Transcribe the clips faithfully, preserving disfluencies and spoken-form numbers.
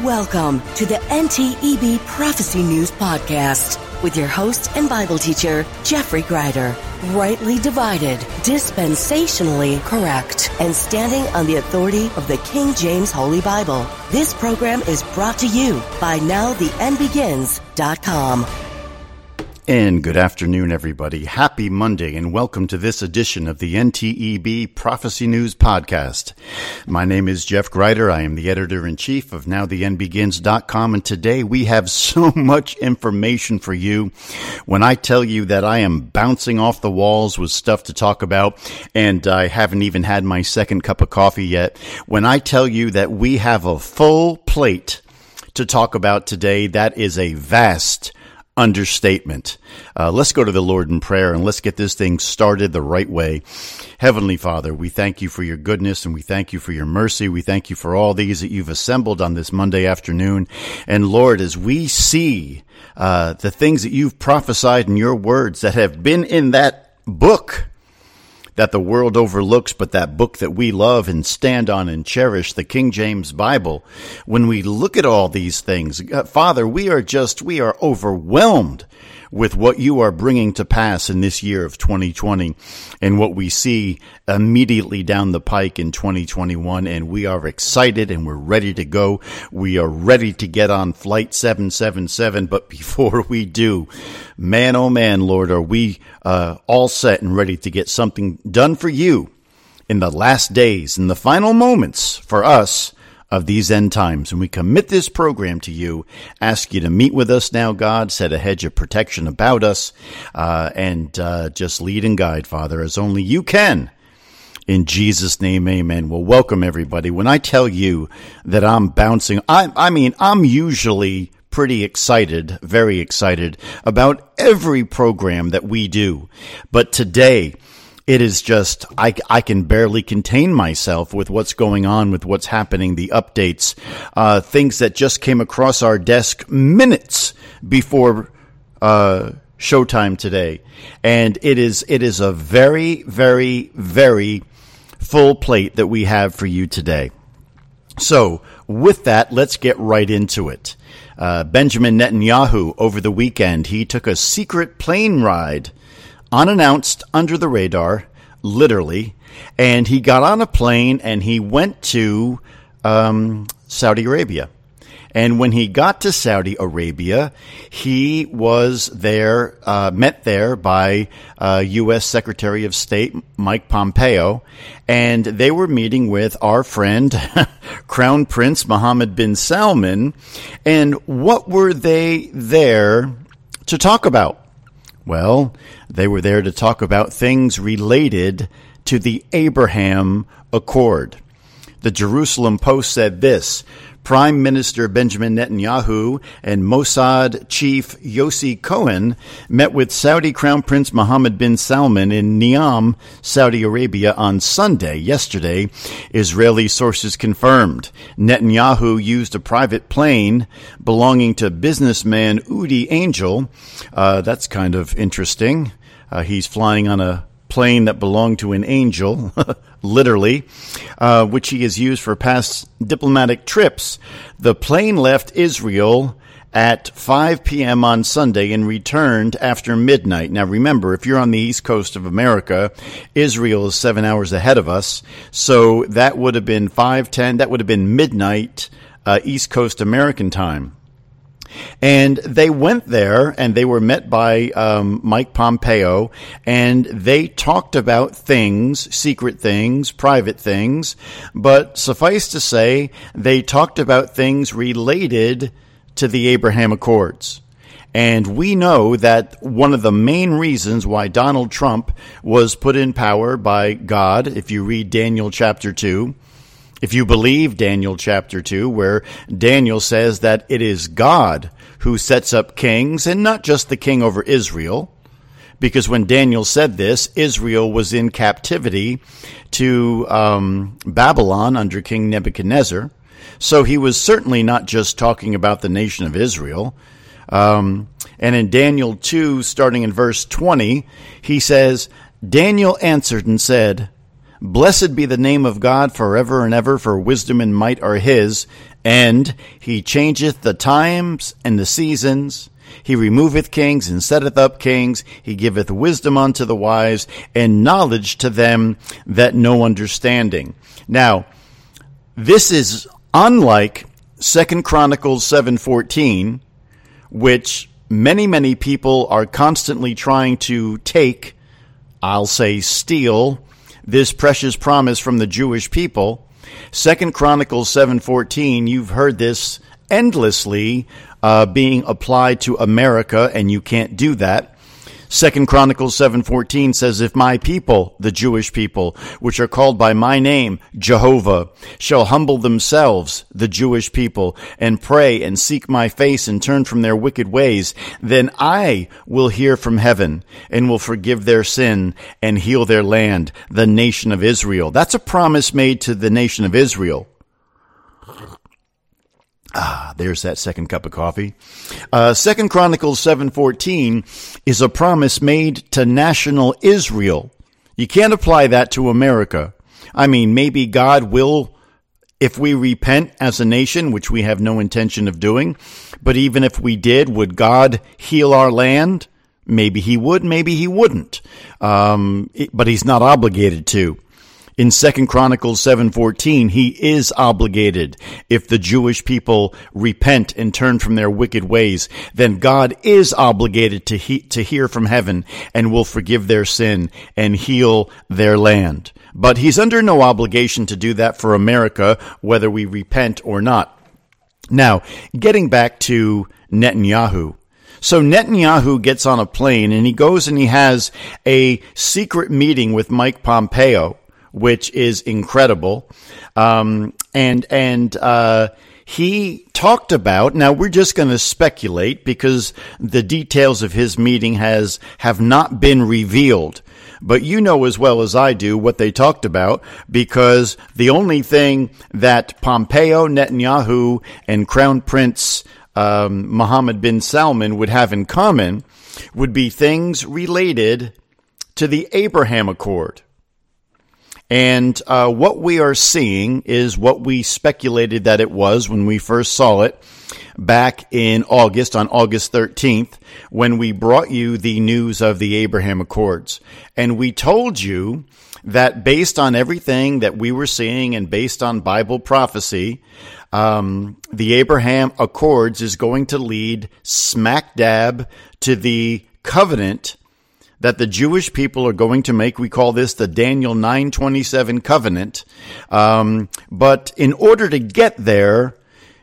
Welcome to the N T E B Prophecy News Podcast with your host and Bible teacher, Jeffrey Greider. Rightly divided, dispensationally correct, and standing on the authority of the King James Holy Bible. This program is brought to you by now the end begins dot com. And good afternoon, everybody. Happy Monday, and welcome to this edition of the N T E B Prophecy News Podcast. My name is Jeff Greider. I am the editor-in-chief of now the end begins dot com, and today we have so much information for you. When I tell you that I am bouncing off the walls with stuff to talk about, and I haven't even had my second cup of coffee yet, when I tell you that we have a full plate to talk about today, that is a vast understatement. Uh, let's go to the Lord in prayer and let's get this thing started the right way. Heavenly Father, we thank you for your goodness and we thank you for your mercy. We thank you for all these that you've assembled on this Monday afternoon. And Lord, as we see uh, the things that you've prophesied in your words that have been in that book that the world overlooks, but that book that we love and stand on and cherish, the King James Bible. When we look at all these things, uh, Father, we are just, we are overwhelmed with what you are bringing to pass in this year of twenty twenty and what we see immediately down the pike in twenty twenty-one. And we are excited and we're ready to go. We are ready to get on flight seven seven seven. But before we do, man, oh man, Lord, are we uh, all set and ready to get something done for you in the last days, in the final moments for us of these end times. And we commit this program to you, ask you to meet with us now, God, set a hedge of protection about us, uh, and uh, just lead and guide, Father, as only you can. In Jesus' name, amen. Well, welcome, everybody. When I tell you that I'm bouncing, I, I mean, I'm usually pretty excited, very excited about every program that we do. But today, it is just, I, I can barely contain myself with what's going on, with what's happening, the updates, uh, things that just came across our desk minutes before uh, showtime today. And it is it is a very, very, very full plate that we have for you today. So with that, let's get right into it. Uh, Benjamin Netanyahu, over the weekend, he took a secret plane ride unannounced, under the radar, literally, and he got on a plane and he went to um, Saudi Arabia. And when he got to Saudi Arabia, he was there, uh, met there by uh, U S Secretary of State Mike Pompeo, and they were meeting with our friend, Crown Prince Mohammed bin Salman. And what were they there to talk about? Well, they were there to talk about things related to the Abraham Accord. The Jerusalem Post said this: Prime Minister Benjamin Netanyahu and Mossad chief Yossi Cohen met with Saudi Crown Prince Mohammed bin Salman in Neom, Saudi Arabia on Sunday. Yesterday, Israeli sources confirmed. Netanyahu used a private plane belonging to businessman Udi Angel. Uh, that's kind of interesting. Uh, he's flying on a plane that belonged to an angel, literally, uh, which he has used for past diplomatic trips. The plane left Israel at five p.m. on Sunday and returned after midnight. Now, remember, if you're on the east coast of America, Israel is seven hours ahead of us. So that would have been five ten. That would have been midnight, uh, East Coast American time. And they went there and they were met by um, Mike Pompeo, and they talked about things, secret things, private things, but suffice to say, they talked about things related to the Abraham Accords. And we know that one of the main reasons why Donald Trump was put in power by God, if you read Daniel chapter two, if you believe Daniel chapter two, where Daniel says that it is God who sets up kings and not just the king over Israel, because when Daniel said this, Israel was in captivity to um, Babylon under King Nebuchadnezzar. So he was certainly not just talking about the nation of Israel. Um, and in Daniel two, starting in verse twenty, he says, Daniel answered and said, Blessed be the name of God forever and ever, for wisdom and might are his. And he changeth the times and the seasons. He removeth kings and setteth up kings. He giveth wisdom unto the wise and knowledge to them that know understanding. Now, this is unlike Second Chronicles seven fourteen, which many, many people are constantly trying to take, I'll say steal, this precious promise from the Jewish people. Second Chronicles seven fourteen, you've heard this endlessly uh, being applied to America, and you can't do that. Second Chronicles seven fourteen says, if my people, the Jewish people, which are called by my name, Jehovah, shall humble themselves, the Jewish people, and pray and seek my face and turn from their wicked ways, then I will hear from heaven and will forgive their sin and heal their land, the nation of Israel. That's a promise made to the nation of Israel. Ah, there's that second cup of coffee. Uh, Second Chronicles seven fourteen is a promise made to national Israel. You can't apply that to America. I mean, maybe God will, if we repent as a nation, which we have no intention of doing, but even if we did, would God heal our land? Maybe he would, maybe he wouldn't. Um, but he's not obligated to. In Second Chronicles seven fourteen, he is obligated. If the Jewish people repent and turn from their wicked ways, then God is obligated to he- to hear from heaven and will forgive their sin and heal their land. But he's under no obligation to do that for America, whether we repent or not. Now, getting back to Netanyahu. So Netanyahu gets on a plane and he goes and he has a secret meeting with Mike Pompeo, which is incredible. Um, and, and, uh, he talked about, now we're just going to speculate because the details of his meeting has, have not been revealed. But you know as well as I do what they talked about, because the only thing that Pompeo, Netanyahu, and Crown Prince, um, Mohammed bin Salman would have in common would be things related to the Abraham Accord. And uh, what we are seeing is what we speculated that it was when we first saw it back in August, on August thirteenth, when we brought you the news of the Abraham Accords. And we told you that based on everything that we were seeing and based on Bible prophecy, um, the Abraham Accords is going to lead smack dab to the covenant that the Jewish people are going to make. We call this the Daniel nine twenty-seven covenant. Um, but in order to get there,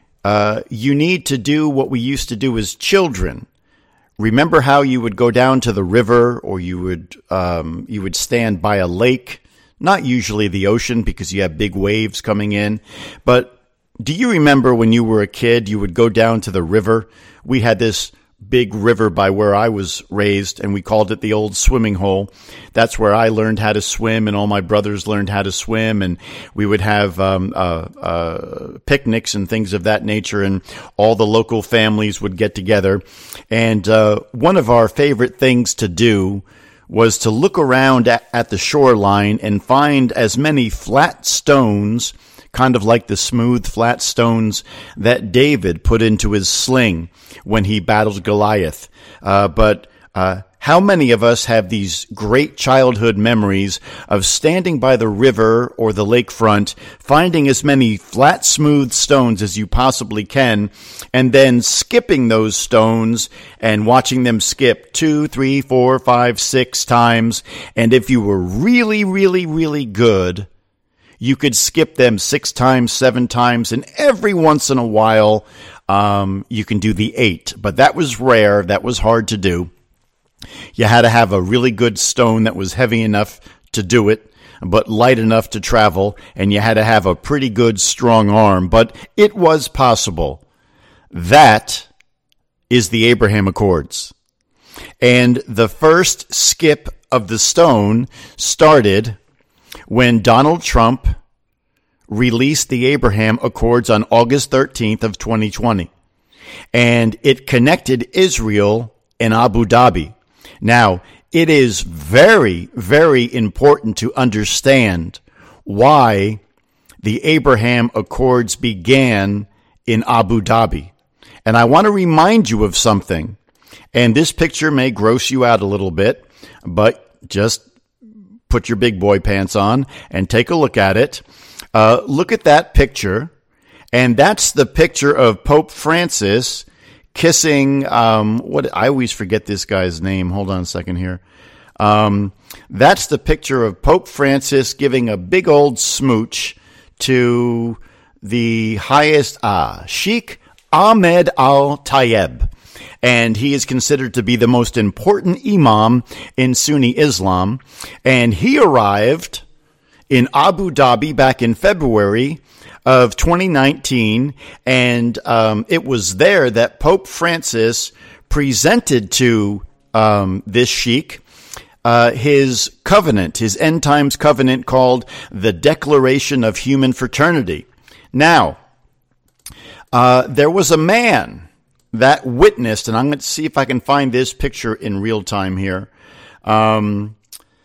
uh, you need to do what we used to do as children. Remember how you would go down to the river, or you would, um, you would stand by a lake, not usually the ocean because you have big waves coming in. But do you remember when you were a kid, you would go down to the river? We had this big river by where I was raised, and we called it the old swimming hole. That's where I learned how to swim, and all my brothers learned how to swim, and we would have um, uh, uh, picnics and things of that nature, and all the local families would get together. And uh, one of our favorite things to do was to look around at, at the shoreline and find as many flat stones, kind of like the smooth, flat stones that David put into his sling when he battled Goliath. Uh, but uh, how many of us have these great childhood memories of standing by the river or the lakefront, finding as many flat, smooth stones as you possibly can, and then skipping those stones and watching them skip two, three, four, five, six times. And if you were really, really, really good, you could skip them six times, seven times, and every once in a while, um, you can do the eight. But that was rare. That was hard to do. You had to have a really good stone that was heavy enough to do it, but light enough to travel, and you had to have a pretty good, strong arm. But it was possible. That is the Abraham Accords. And the first skip of the stone started when Donald Trump released the Abraham Accords on August thirteenth of twenty twenty. And it connected Israel and Abu Dhabi. Now, it is very, very important to understand why the Abraham Accords began in Abu Dhabi. And I want to remind you of something. And this picture may gross you out a little bit, but just put your big boy pants on and take a look at it. Uh, look at that picture. And that's the picture of Pope Francis kissing, um, what, I always forget this guy's name. Hold on a second here. Um, that's the picture of Pope Francis giving a big old smooch to the highest, ah, Sheikh Ahmed Al-Tayeb. And he is considered to be the most important imam in Sunni Islam. And he arrived in Abu Dhabi back in February of twenty nineteen. And um, it was there that Pope Francis presented to um, this sheikh uh, his covenant, his end times covenant called the Declaration of Human Fraternity. Now, uh, there was a man that witnessed, and I'm going to see if I can find this picture in real time here. Um,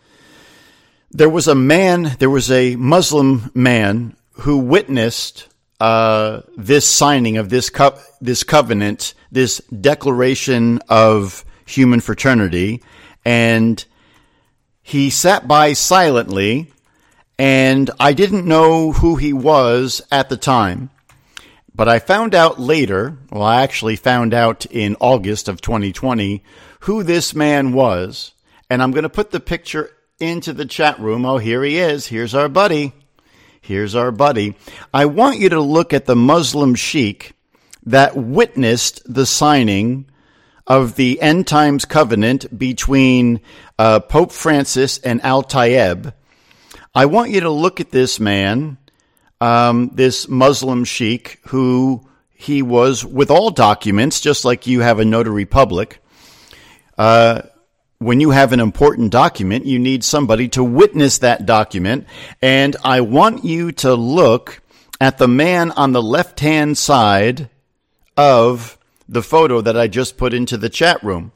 there was a man, there was a Muslim man who witnessed uh, this signing of this co- this covenant, this Declaration of Human Fraternity, and he sat by silently, and I didn't know who he was at the time. But I found out later, well, I actually found out in August of twenty twenty, who this man was. And I'm going to put the picture into the chat room. Oh, here he is. Here's our buddy. Here's our buddy. I want you to look at the Muslim sheikh that witnessed the signing of the end times covenant between uh, Pope Francis and Al-Tayeb. I want you to look at this man. Um, this Muslim sheikh who he was with all documents, just like you have a notary public. Uh, when you have an important document, you need somebody to witness that document. And I want you to look at the man on the left-hand side of the photo that I just put into the chat room.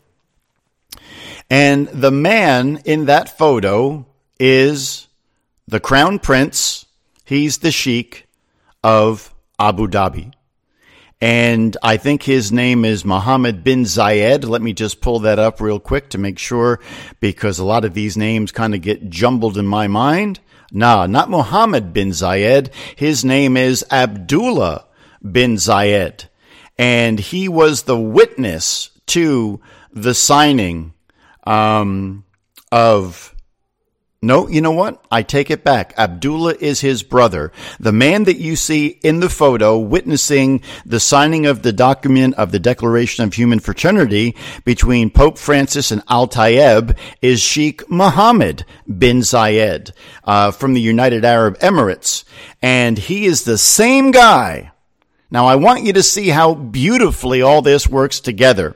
And the man in that photo is the Crown Prince. He's the Sheikh of Abu Dhabi. And I think his name is Mohammed bin Zayed. Let me just pull that up real quick to make sure, because a lot of these names kind of get jumbled in my mind. Nah, not Mohammed bin Zayed. His name is Abdullah bin Zayed. And he was the witness to the signing um, of... No, you know what? I take it back. Abdullah is his brother. The man that you see in the photo witnessing the signing of the document of the Declaration of Human Fraternity between Pope Francis and Al-Tayeb is Sheikh Mohammed bin Zayed uh, from the United Arab Emirates. And he is the same guy. Now, I want you to see how beautifully all this works together.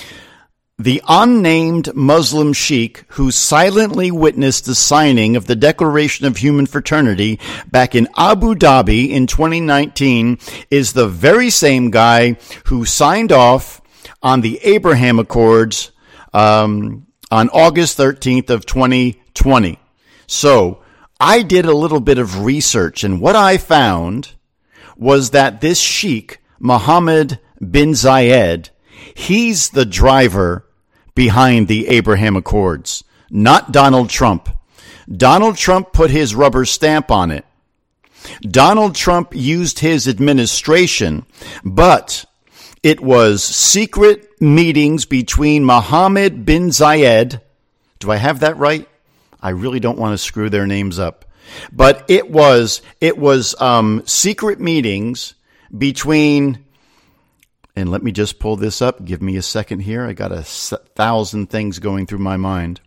The unnamed Muslim sheikh who silently witnessed the signing of the Declaration of Human Fraternity back in Abu Dhabi in twenty nineteen is the very same guy who signed off on the Abraham Accords um, on August thirteenth of twenty twenty. So I did a little bit of research, and what I found was that this sheikh, Mohammed bin Zayed, he's the driver behind the Abraham Accords, not Donald Trump. Donald Trump put his rubber stamp on it. Donald Trump used his administration, but it was secret meetings between Mohammed bin Zayed. Do I have that right? I really don't want to screw their names up. But it was, it was um, secret meetings between... And let me just pull this up. Give me a second here. I got a thousand things going through my mind.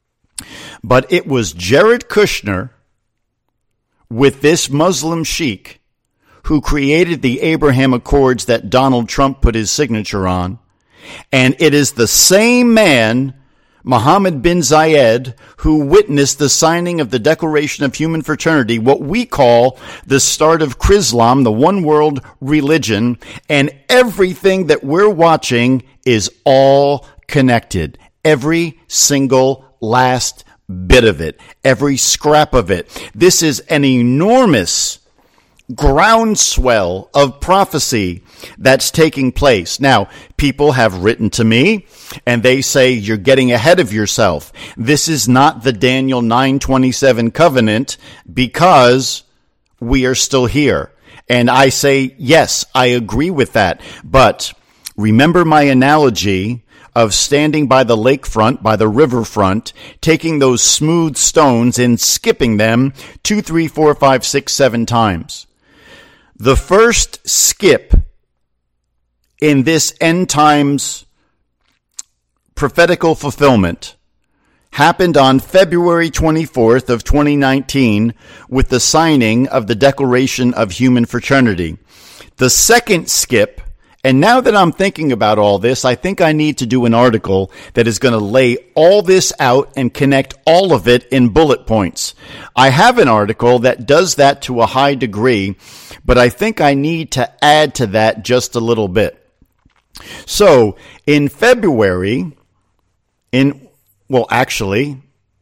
But it was Jared Kushner with this Muslim sheikh who created the Abraham Accords that Donald Trump put his signature on. And it is the same man, Mohammed bin Zayed, who witnessed the signing of the Declaration of Human Fraternity, what we call the start of Chrislam, the one world religion, and everything that we're watching is all connected. Every single last bit of it, every scrap of it. This is an enormous groundswell of prophecy that's taking place. Now, people have written to me and they say, you're getting ahead of yourself. This is not the Daniel nine twenty-seven covenant because we are still here. And I say, yes, I agree with that. But remember my analogy of standing by the lakefront, by the riverfront, taking those smooth stones and skipping them two, three, four, five, six, seven times. The first skip in this end times prophetical fulfillment happened on February twenty-fourth of twenty nineteen with the signing of the Declaration of Human Fraternity. The second skip, and now that I'm thinking about all this, I think I need to do an article that is going to lay all this out and connect all of it in bullet points. I have an article that does that to a high degree, but I think I need to add to that just a little bit. So, in February, in, well, actually,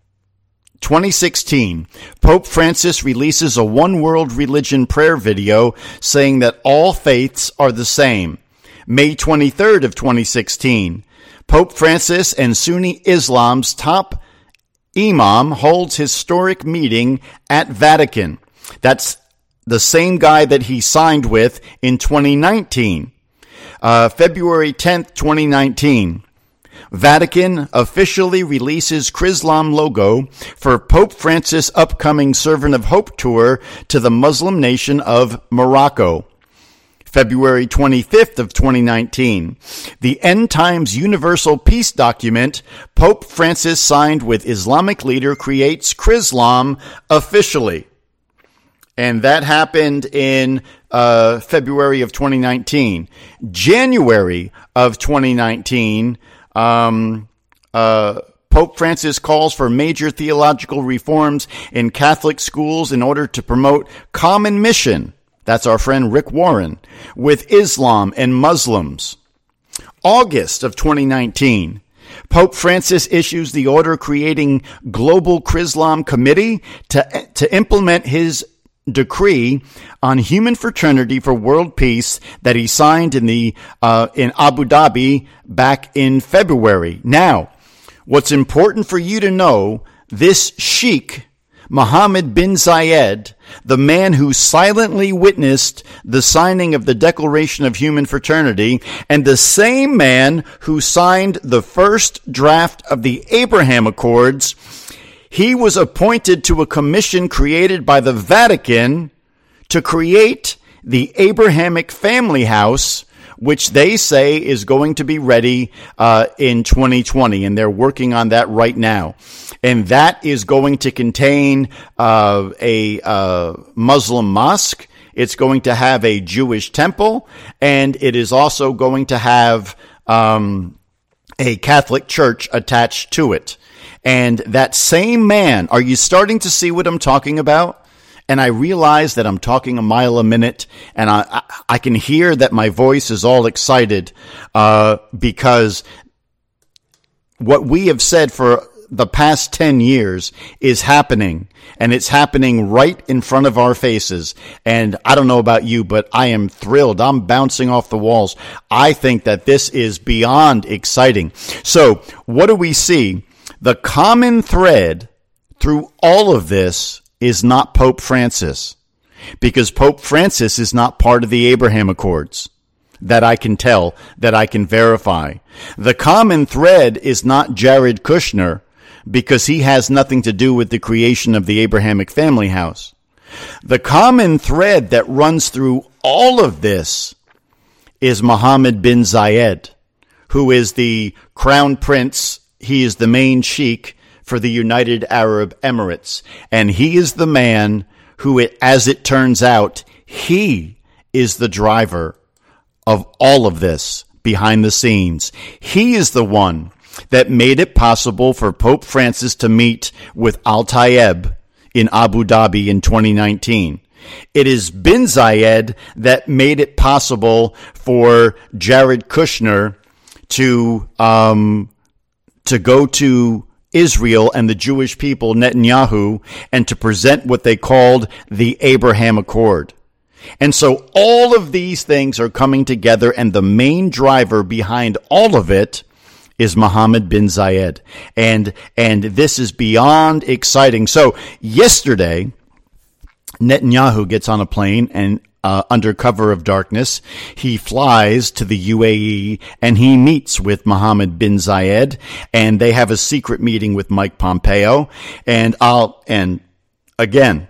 twenty sixteen, Pope Francis releases a one world religion prayer video saying that all faiths are the same. May twenty-third of twenty sixteen, Pope Francis and Sunni Islam's top imam holds historic meeting at Vatican. That's the same guy that he signed with in twenty nineteen. Uh, February tenth, twenty nineteen. Vatican officially releases Chrislam logo for Pope Francis' upcoming Servant of Hope tour to the Muslim nation of Morocco. February twenty-fifth of twenty nineteen. The End Times Universal Peace document Pope Francis signed with Islamic leader creates Chrislam officially. And that happened in uh, February of twenty nineteen. January of twenty nineteen, um, uh, Pope Francis calls for major theological reforms in Catholic schools in order to promote common mission. That's our friend Rick Warren, with Islam and Muslims. August of twenty nineteen. Pope Francis issues the order creating Global Chrislam Committee to, to implement his decree on human fraternity for world peace that he signed in the uh, in Abu Dhabi back in February. Now, what's important for you to know, this sheikh, Mohammed bin Zayed, the man who silently witnessed the signing of the Declaration of Human Fraternity, and the same man who signed the first draft of the Abraham Accords, he was appointed to a commission created by the Vatican to create the Abrahamic Family House, which they say is going to be ready uh, in twenty twenty, and they're working on that right now. And that is going to contain uh, a uh, Muslim mosque. It's going to have a Jewish temple, and it is also going to have um, a Catholic church attached to it. And that same man, are you starting to see what I'm talking about? And I realize that I'm talking a mile a minute, and I I can hear that my voice is all excited uh, because what we have said for the past ten years is happening, and it's happening right in front of our faces. And I don't know about you, but I am thrilled. I'm bouncing off the walls. I think that this is beyond exciting. So what do we see? The common thread through all of this is not Pope Francis, because Pope Francis is not part of the Abraham Accords that I can tell, that I can verify. The common thread is not Jared Kushner, because he has nothing to do with the creation of the Abrahamic Family House. The common thread that runs through all of this is Mohammed bin Zayed, who is the crown prince. He is the main sheikh for the United Arab Emirates. And he is the man who, it, as it turns out, he is the driver of all of this behind the scenes. He is the one that made it possible for Pope Francis to meet with Al-Tayeb in Abu Dhabi in twenty nineteen. It is bin Zayed that made it possible for Jared Kushner to um, to go to Israel and the Jewish people, Netanyahu, and to present what they called the Abraham Accord. And so all of these things are coming together, and the main driver behind all of it is Mohammed bin Zayed. And, and this is beyond exciting. So yesterday, Netanyahu gets on a plane and uh, under cover of darkness, he flies to the U A E and he meets with Mohammed bin Zayed, and they have a secret meeting with Mike Pompeo. And I'll, and again,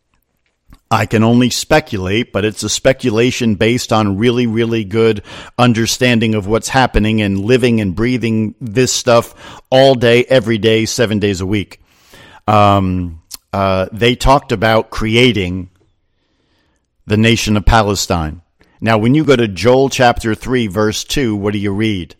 I can only speculate, but it's a speculation based on really, really good understanding of what's happening and living and breathing this stuff all day, every day, seven days a week. Um, uh, they talked about creating the nation of Palestine. Now, when you go to Joel chapter three, verse two, what do you read?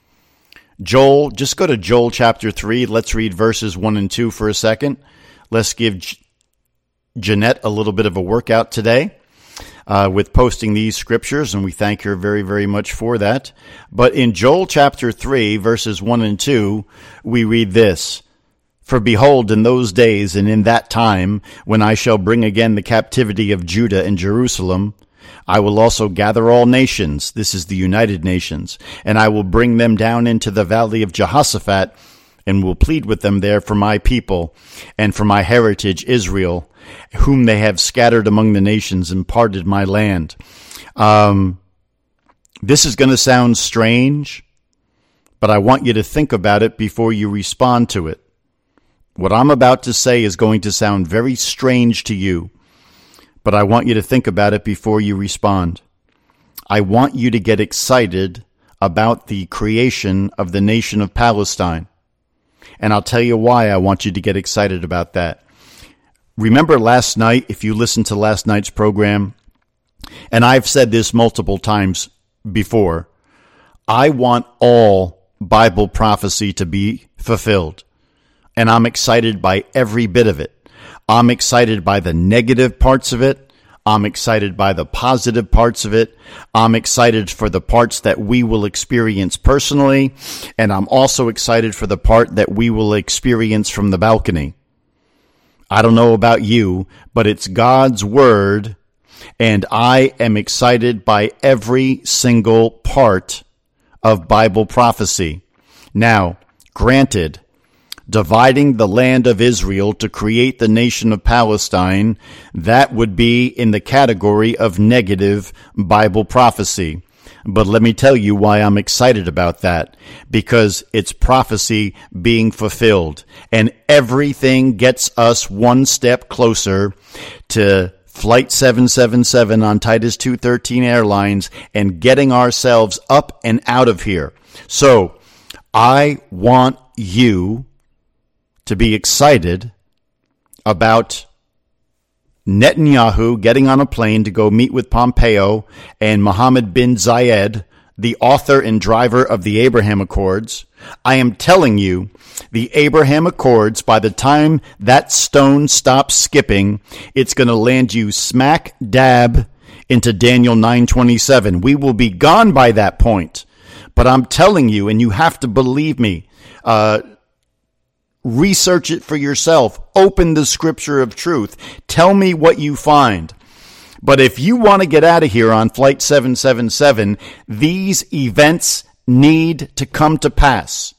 Joel, just go to Joel chapter three. Let's read verses one and two for a second. Let's give Jeanette a little bit of a workout today uh, with posting these scriptures, and we thank her very, very much for that. But in Joel chapter three, verses one and two, we read this: For behold, in those days and in that time, when I shall bring again the captivity of Judah and Jerusalem, I will also gather all nations, this is the United Nations, and I will bring them down into the valley of Jehoshaphat, and will plead with them there for my people and for my heritage Israel, whom they have scattered among the nations and parted my land. Um, this is going to sound strange, but I want you to think about it before you respond to it. What I'm about to say is going to sound very strange to you, but I want you to think about it before you respond. I want you to get excited about the creation of the nation of Palestine. And I'll tell you why I want you to get excited about that. Remember last night, if you listened to last night's program, and I've said this multiple times before, I want all Bible prophecy to be fulfilled. And I'm excited by every bit of it. I'm excited by the negative parts of it. I'm excited by the positive parts of it. I'm excited for the parts that we will experience personally. And I'm also excited for the part that we will experience from the balcony. I don't know about you, but it's God's word, and I am excited by every single part of Bible prophecy. Now, granted, dividing the land of Israel to create the nation of Palestine, that would be in the category of negative Bible prophecy. But let me tell you why I'm excited about that. Because it's prophecy being fulfilled. And everything gets us one step closer to Flight seven seven seven on Titus two thirteen Airlines and getting ourselves up and out of here. So, I want you to be excited about Netanyahu getting on a plane to go meet with Pompeo and Mohammed bin Zayed, the author and driver of the Abraham Accords. I am telling you, the Abraham Accords, by the time that stone stops skipping, it's going to land you smack dab into Daniel nine twenty-seven. We will be gone by that point. But I'm telling you, and you have to believe me, uh, research it for yourself. Open the scripture of truth. Tell me what you find. But if you want to get out of here on Flight seven seven seven, these events need to come to pass.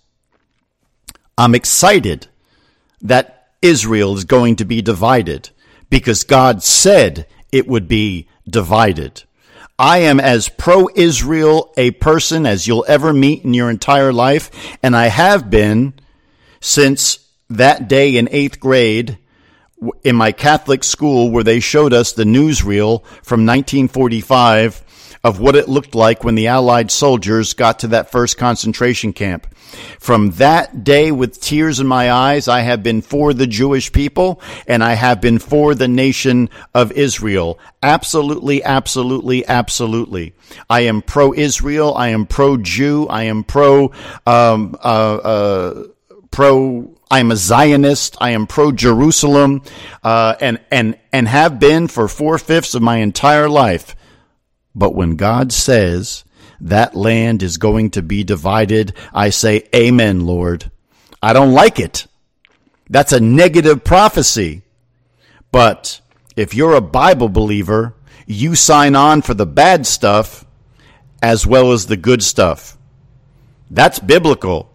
I'm excited that Israel is going to be divided because God said it would be divided. I am as pro-Israel a person as you'll ever meet in your entire life, and I have been since that day in eighth grade in my Catholic school where they showed us the newsreel from nineteen forty-five of what it looked like when the Allied soldiers got to that first concentration camp. From that day, with tears in my eyes, I have been for the Jewish people, and I have been for the nation of Israel. Absolutely, absolutely, absolutely. I am pro-Israel. I am pro-Jew. I am pro, um, uh, uh, pro, I'm a Zionist. I am pro-Jerusalem, uh, and, and, and have been for four-fifths of my entire life. But when God says that land is going to be divided, I say, Amen, Lord. I don't like it. That's a negative prophecy. But if you're a Bible believer, you sign on for the bad stuff as well as the good stuff. That's biblical.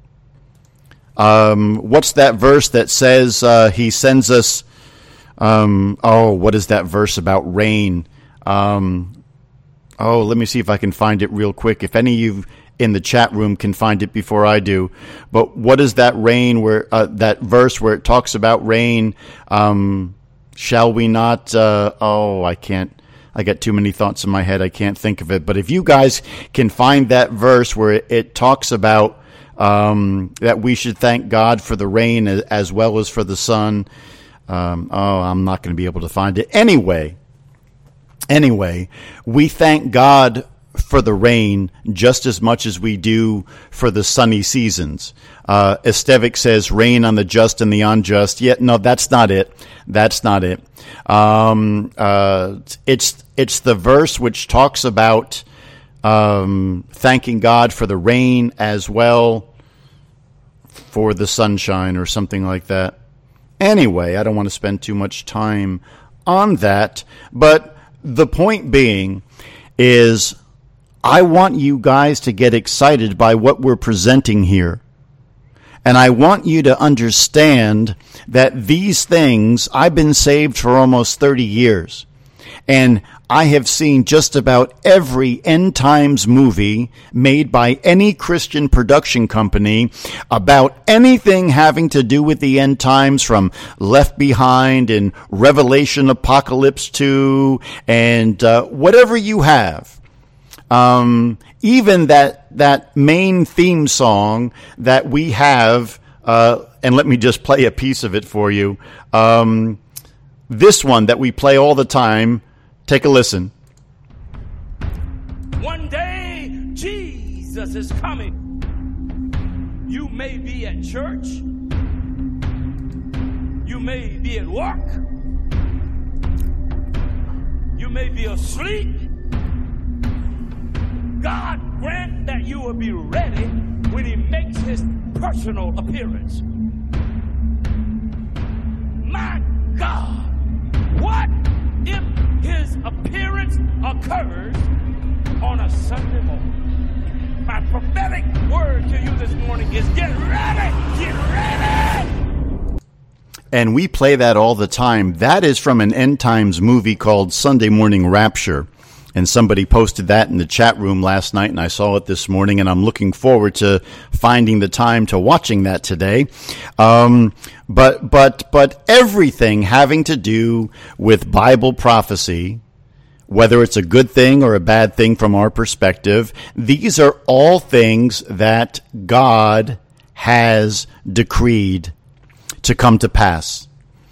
Um, what's that verse that says uh, he sends us, um, oh, what is that verse about rain? Um, oh, let me see if I can find it real quick. If any of you in the chat room can find it before I do. But what is that rain where, uh, that verse where it talks about rain? Um, shall we not, uh, oh, I can't, I got too many thoughts in my head. I can't think of it. But if you guys can find that verse where it, it talks about, um, that we should thank God for the rain as well as for the sun. Um, oh, I'm not going to be able to find it. Anyway, anyway, we thank God for the rain just as much as we do for the sunny seasons. Uh, Estevic says rain on the just and the unjust. Yeah, no, that's not it. That's not it. Um, uh, it's, it's the verse which talks about, um, thanking God for the rain as well for the sunshine or something like that. Anyway, I don't want to spend too much time on that, but the point being is I want you guys to get excited by what we're presenting here. And I want you to understand that these things, I've been saved for almost thirty years. And I have seen just about every end times movie made by any Christian production company about anything having to do with the end times, from Left Behind and Revelation Apocalypse two and uh, whatever you have. Um, even that, that main theme song that we have, uh, and let me just play a piece of it for you. Um, this one that we play all the time. Take a listen. One day, Jesus is coming. You may be at church. You may be at work. You may be asleep. God grant that you will be ready when he makes his personal appearance. My God, what if his appearance occurs on a Sunday morning? My prophetic word to you this morning is get ready, get ready. And we play that all the time. That is from an end times movie called Sunday Morning Rapture. And somebody posted that in the chat room last night, and I saw it this morning, and I'm looking forward to finding the time to watching that today. Um, but, but, but everything having to do with Bible prophecy, whether it's a good thing or a bad thing from our perspective, these are all things that God has decreed to come to pass.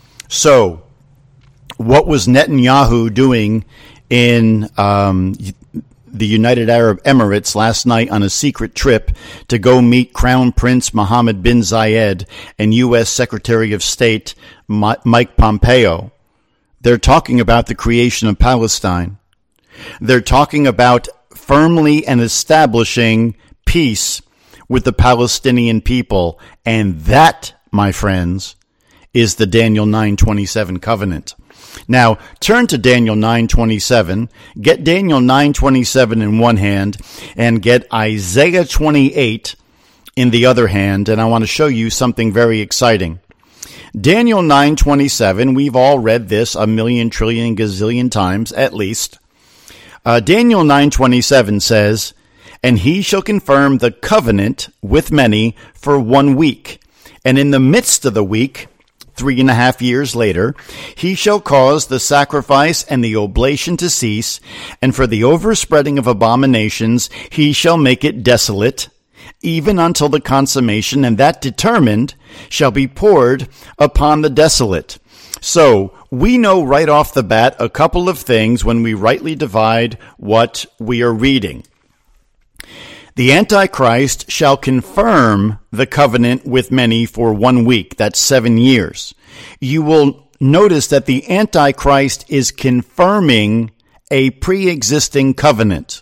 So, what was Netanyahu doing in um, the United Arab Emirates last night on a secret trip to go meet Crown Prince Mohammed bin Zayed and U S Secretary of State Mike Pompeo? They're talking about the creation of Palestine. They're talking about firmly and establishing peace with the Palestinian people. And that, my friends, is the Daniel nine twenty-seven covenant. Now, turn to Daniel nine twenty-seven, get Daniel nine twenty-seven in one hand, and get Isaiah twenty-eight in the other hand, and I want to show you something very exciting. Daniel nine twenty-seven, we've all read this a million, trillion, gazillion times, at least. Uh, Daniel nine twenty-seven says, "And he shall confirm the covenant with many for one week, and in the midst of the week, three and a half years later, he shall cause the sacrifice and the oblation to cease, and for the overspreading of abominations he shall make it desolate, even until the consummation, and that determined shall be poured upon the desolate." So, we know right off the bat a couple of things when we rightly divide what we are reading. The Antichrist shall confirm the covenant with many for one week. That's seven years. You will notice that the Antichrist is confirming a pre-existing covenant.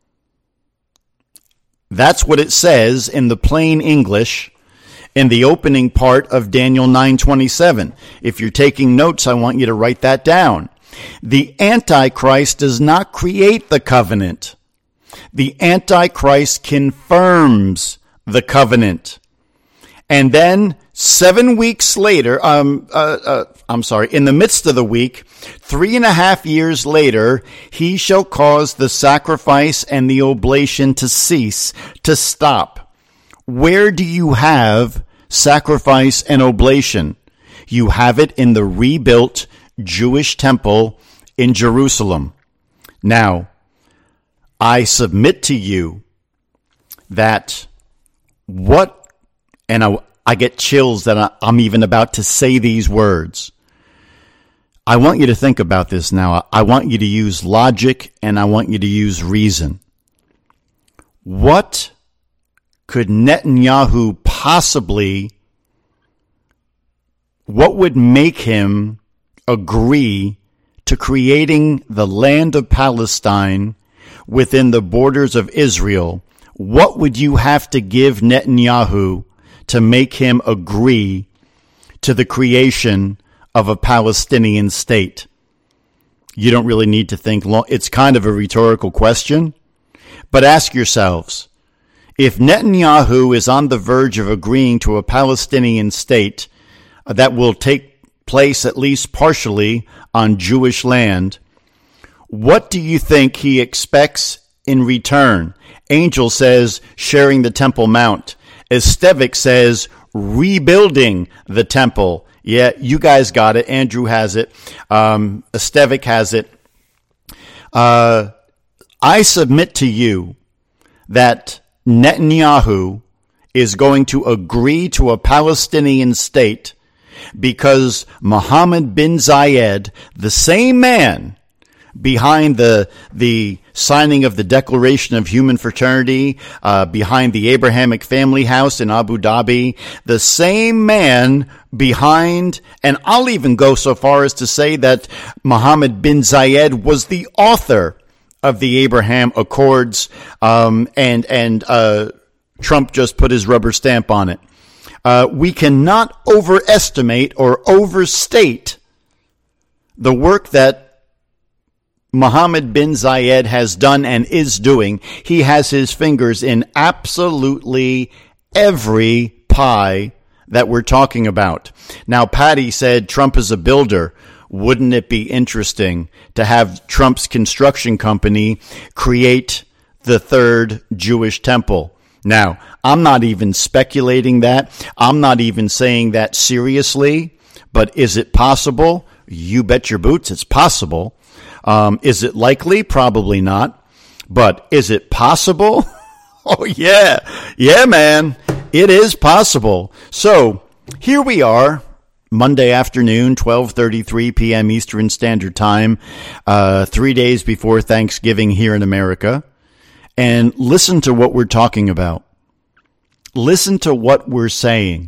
That's what it says in the plain English in the opening part of Daniel nine twenty-seven. If you're taking notes, I want you to write that down. The Antichrist does not create the covenant. The Antichrist confirms the covenant. And then seven weeks later, um, uh, uh, I'm sorry, in the midst of the week, three and a half years later, he shall cause the sacrifice and the oblation to cease, to stop. Where do you have sacrifice and oblation? You have it in the rebuilt Jewish temple in Jerusalem. Now, I submit to you that what, and I, I get chills that I, I'm even about to say these words. I want you to think about this now. I want you to use logic and I want you to use reason. What could Netanyahu possibly, what would make him agree to creating the land of Palestine within the borders of Israel? What would you have to give Netanyahu to make him agree to the creation of a Palestinian state? You don't really need to think long. It's kind of a rhetorical question, but ask yourselves, if Netanyahu is on the verge of agreeing to a Palestinian state that will take place at least partially on Jewish land, what do you think he expects in return? Angel says sharing the Temple Mount. Estevik says rebuilding the temple. Yeah, you guys got it. Andrew has it. Um, Estevik has it. Uh, I submit to you that Netanyahu is going to agree to a Palestinian state because Mohammed bin Zayed, the same man behind the the signing of the Declaration of Human Fraternity, uh, behind the Abrahamic Family House in Abu Dhabi, the same man behind, and I'll even go so far as to say that Mohammed bin Zayed was the author of the Abraham Accords, um, and and uh, Trump just put his rubber stamp on it. Uh, we cannot overestimate or overstate the work that Mohammed bin Zayed has done and is doing. He has his fingers in absolutely every pie that we're talking about. Now, Patty said Trump is a builder. Wouldn't it be interesting to have Trump's construction company create the third Jewish temple? Now, I'm not even speculating that. I'm not even saying that seriously. But is it possible? You bet your boots it's possible. Um, is it likely? Probably not. But is it possible? Oh, yeah. Yeah, man. It is possible. So here we are, Monday afternoon, twelve thirty-three p.m. Eastern Standard Time, uh, three days before Thanksgiving here in America. And listen to what we're talking about. Listen to what we're saying.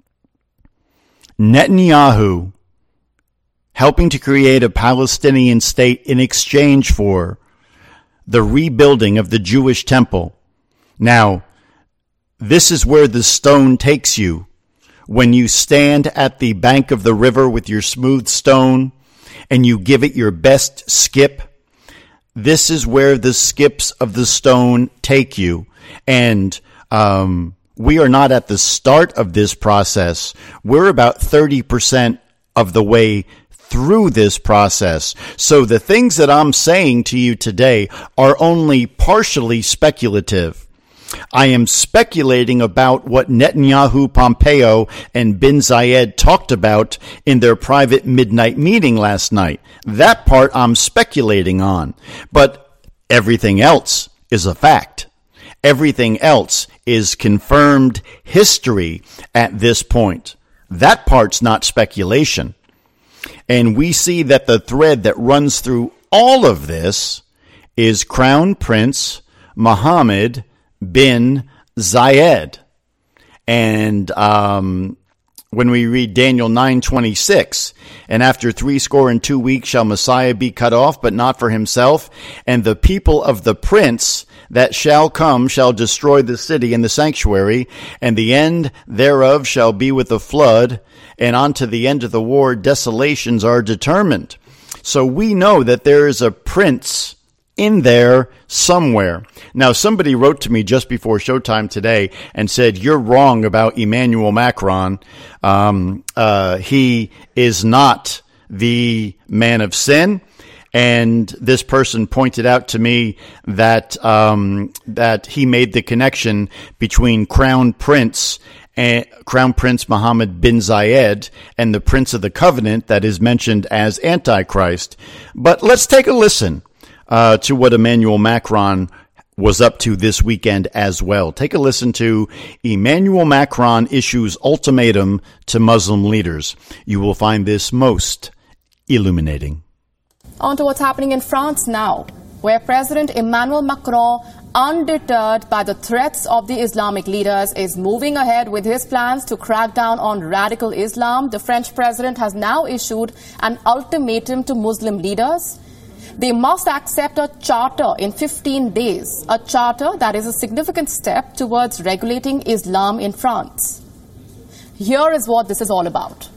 Netanyahu helping to create a Palestinian state in exchange for the rebuilding of the Jewish temple. Now, this is where the stone takes you. When you stand at the bank of the river with your smooth stone and you give it your best skip, this is where the skips of the stone take you. And um, we are not at the start of this process. We're about thirty percent of the way through this process. So the things that I'm saying to you today are only partially speculative. I am speculating about what Netanyahu, Pompeo, and bin Zayed talked about in their private midnight meeting last night. That part I'm speculating on. But everything else is a fact. Everything else is confirmed history at this point. That part's not speculation. And we see that the thread that runs through all of this is Crown Prince Mohammed bin Zayed. And um, when we read Daniel nine twenty-six, and after three score and two weeks shall Messiah be cut off, but not for himself, and the people of the prince that shall come shall destroy the city and the sanctuary, and the end thereof shall be with a flood, and unto the end of the war desolations are determined. So we know that there is a prince in there somewhere. Now, somebody wrote to me just before showtime today and said, you're wrong about Emmanuel Macron. Um, uh, he is not the man of sin. And this person pointed out to me that um, that he made the connection between Crown Prince and Crown Prince Mohammed bin Zayed and the Prince of the Covenant that is mentioned as Antichrist. But let's take a listen uh, to what Emmanuel Macron was up to this weekend as well. Take a listen to Emmanuel Macron issues ultimatum to Muslim leaders. You will find this most illuminating. On to what's happening in France now, where President Emmanuel Macron, undeterred by the threats of the Islamic leaders, is moving ahead with his plans to crack down on radical Islam. The French president has now issued an ultimatum to Muslim leaders. They must accept a charter in fifteen days, a charter that is a significant step towards regulating Islam in France. Here is what this is all about.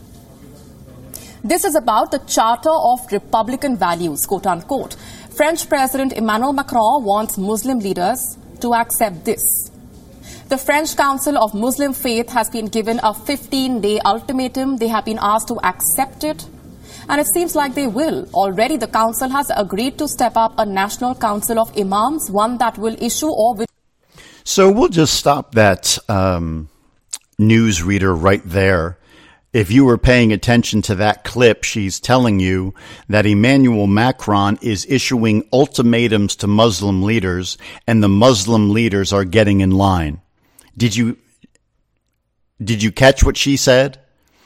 This is about the Charter of Republican Values, quote unquote. French President Emmanuel Macron wants Muslim leaders to accept this. The French Council of Muslim Faith has been given a fifteen-day ultimatum. They have been asked to accept it. And it seems like they will. Already the council has agreed to step up a national council of imams, one that will issue or... With- so we'll just stop that um, news reader right there. If you were paying attention to that clip, she's telling you that Emmanuel Macron is issuing ultimatums to Muslim leaders, and the Muslim leaders are getting in line. Did you, did you catch what she said?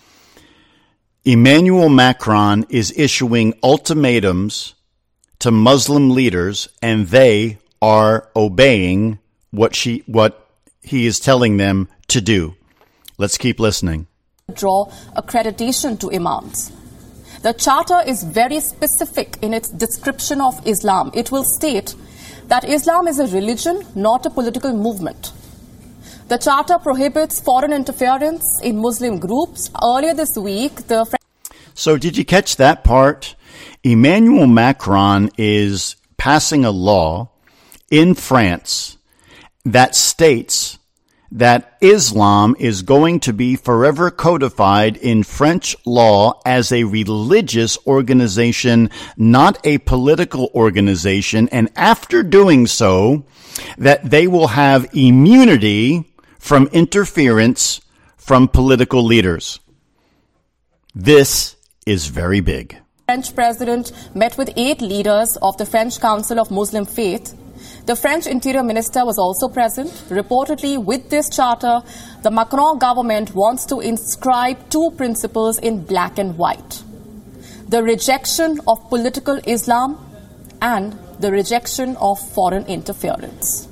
Emmanuel Macron is issuing ultimatums to Muslim leaders, and they are obeying what she, what he is telling them to do. Let's keep listening. Draw accreditation to imams. The charter is very specific in its description of Islam. It will state that Islam is a religion, not a political movement. The charter prohibits foreign interference in Muslim groups. Earlier this week, the... So did you catch that part? Emmanuel Macron is passing a law in France that states that Islam is going to be forever codified in French law as a religious organization, not a political organization. And after doing so, that they will have immunity from interference from political leaders. This is very big. French president met with eight leaders of the French Council of Muslim Faith. The French Interior Minister was also present. Reportedly, with this charter, the Macron government wants to inscribe two principles in black and white: the rejection of political Islam and the rejection of foreign interference.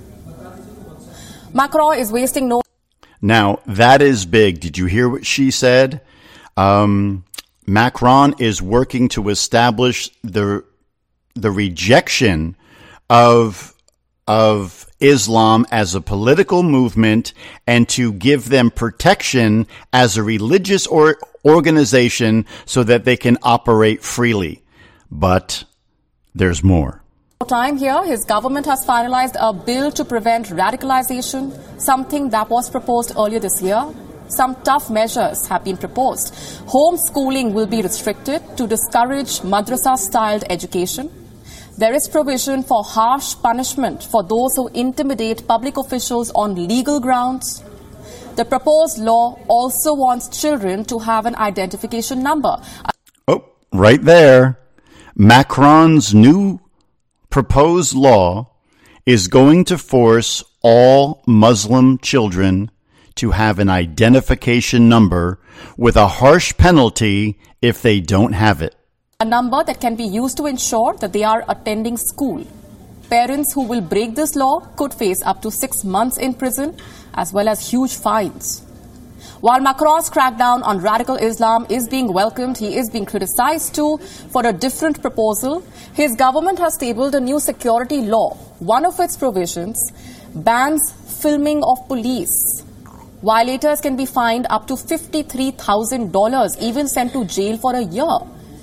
Macron is wasting no... Now, that is big. Did you hear what she said? Um, Macron is working to establish the the rejection of of Islam as a political movement and to give them protection as a religious or organization so that they can operate freely. But there's more. Time here, his government has finalized a bill to prevent radicalization, something that was proposed earlier this year. Some tough measures have been proposed. Homeschooling will be restricted to discourage madrasa-styled education. There is provision for harsh punishment for those who intimidate public officials on legal grounds. The proposed law also wants children to have an identification number. Oh, right there. Macron's new proposed law is going to force all Muslim children to have an identification number with a harsh penalty if they don't have it. A number that can be used to ensure that they are attending school. Parents who will break this law could face up to six months in prison, as well as huge fines. While Macron's crackdown on radical Islam is being welcomed, he is being criticized too for a different proposal. His government has tabled a new security law. One of its provisions bans filming of police. Violators can be fined up to fifty-three thousand dollars, even sent to jail for a year.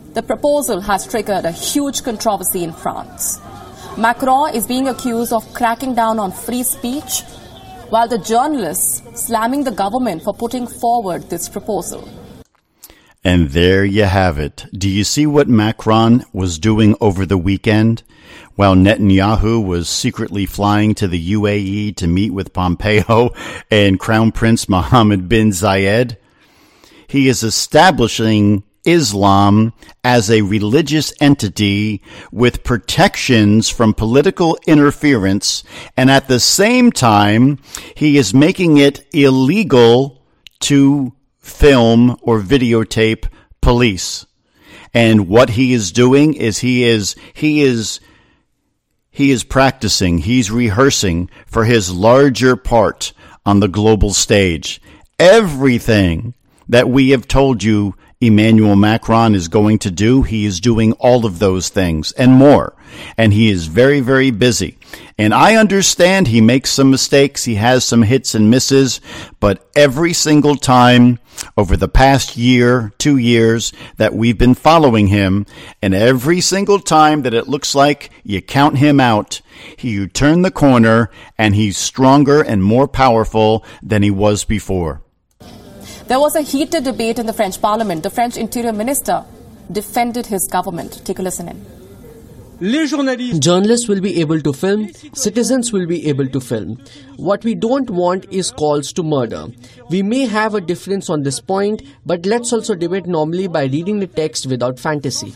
The proposal has triggered a huge controversy in France. Macron is being accused of cracking down on free speech, while the journalists slamming the government for putting forward this proposal. And there you have it. Do you see what Macron was doing over the weekend? While Netanyahu was secretly flying to the U A E to meet with Pompeo and Crown Prince Mohammed bin Zayed, he is establishing Islam as a religious entity with protections from political interference, and at the same time, he is making it illegal to film or videotape police. And what he is doing is he is he is he is practicing, he's rehearsing for his larger part on the global stage. Everything that we have told you Emmanuel Macron is going to do, he is doing all of those things and more. And he is very, very busy. And I understand he makes some mistakes, he has some hits and misses, but every single time over the past year, two years that we've been following him, and every single time that it looks like you count him out, you turn the corner and he's stronger and more powerful than he was before. There was a heated debate in the French parliament. The French interior minister defended his government. Take a listen in. Journalists will be able to film, citizens will be able to film. What we don't want is calls to murder. We may have a difference on this point, but let's also debate normally by reading the text without fantasy.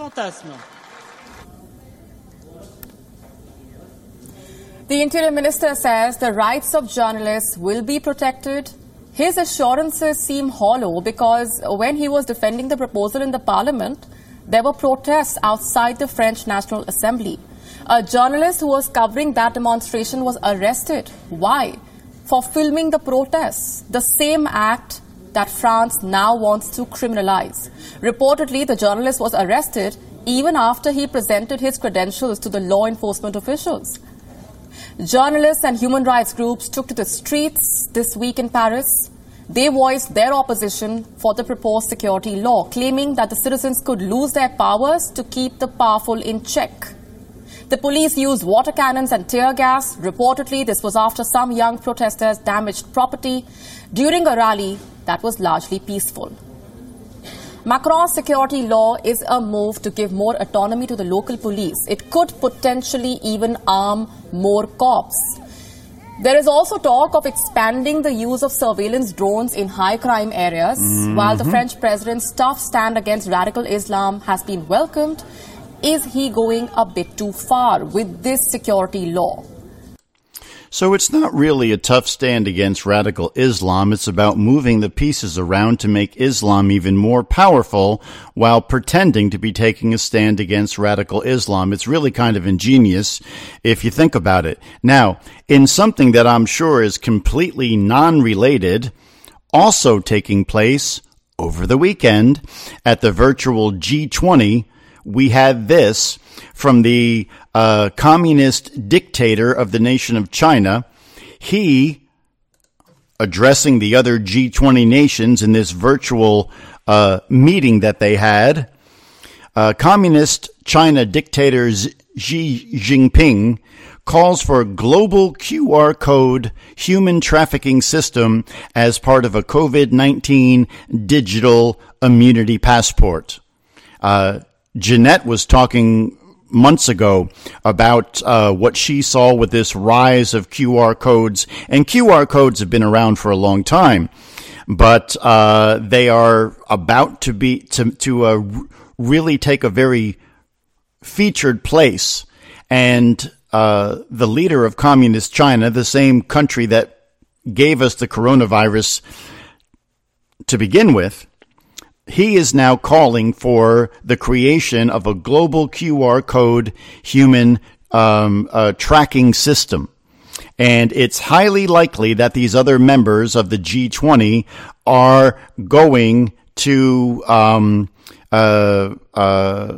The interior minister says the rights of journalists will be protected. His assurances seem hollow because when he was defending the proposal in the parliament, there were protests outside the French National Assembly. A journalist who was covering that demonstration was arrested. Why? For filming the protests, the same act that France now wants to criminalize. Reportedly, the journalist was arrested even after he presented his credentials to the law enforcement officials. Journalists and human rights groups took to the streets this week in Paris. They voiced their opposition for the proposed security law, claiming that the citizens could lose their powers to keep the powerful in check. The police used water cannons and tear gas. Reportedly, this was after some young protesters damaged property during a rally that was largely peaceful. Macron's security law is a move to give more autonomy to the local police. It could potentially even arm more cops. There is also talk of expanding the use of surveillance drones in high crime areas. Mm-hmm. While the French president's tough stand against radical Islam has been welcomed, is he going a bit too far with this security law? So it's not really a tough stand against radical Islam. It's about moving the pieces around to make Islam even more powerful while pretending to be taking a stand against radical Islam. It's really kind of ingenious if you think about it. Now, in something that I'm sure is completely non-related, also taking place over the weekend at the virtual G twenty, we had this from the uh, communist dictator of the nation of China. He, addressing the other G twenty nations in this virtual uh, meeting that they had, uh, communist China dictator Xi Jinping calls for a global Q R code human trafficking system as part of a COVID nineteen digital immunity passport. Uh, Jeanette was talking months ago about uh, what she saw with this rise of Q R codes, and Q R codes have been around for a long time, but uh, they are about to be to to uh, really take a very featured place. And uh, the leader of communist China, the same country that gave us the coronavirus to begin with, he is now calling for the creation of a global Q R code human um, uh, tracking system. And it's highly likely that these other members of the G twenty are going to um, uh, uh,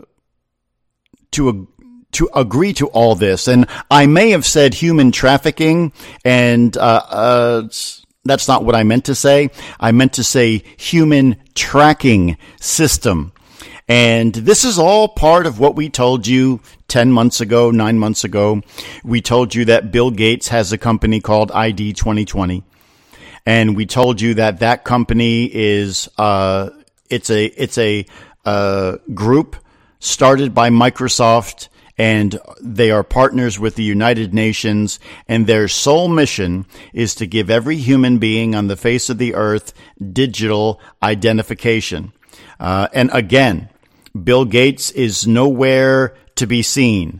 to ag- to agree to all this. And I may have said human trafficking, and uh, uh, that's not what I meant to say. I meant to say human tracking system. And this is all part of what we told you ten months ago, nine months ago. We told you that Bill Gates has a company called I D twenty twenty. And we told you that that company is, uh, it's a, it's a, uh, group started by Microsoft, and they are partners with the United Nations, and their sole mission is to give every human being on the face of the earth digital identification. Uh, and again, Bill Gates is nowhere to be seen.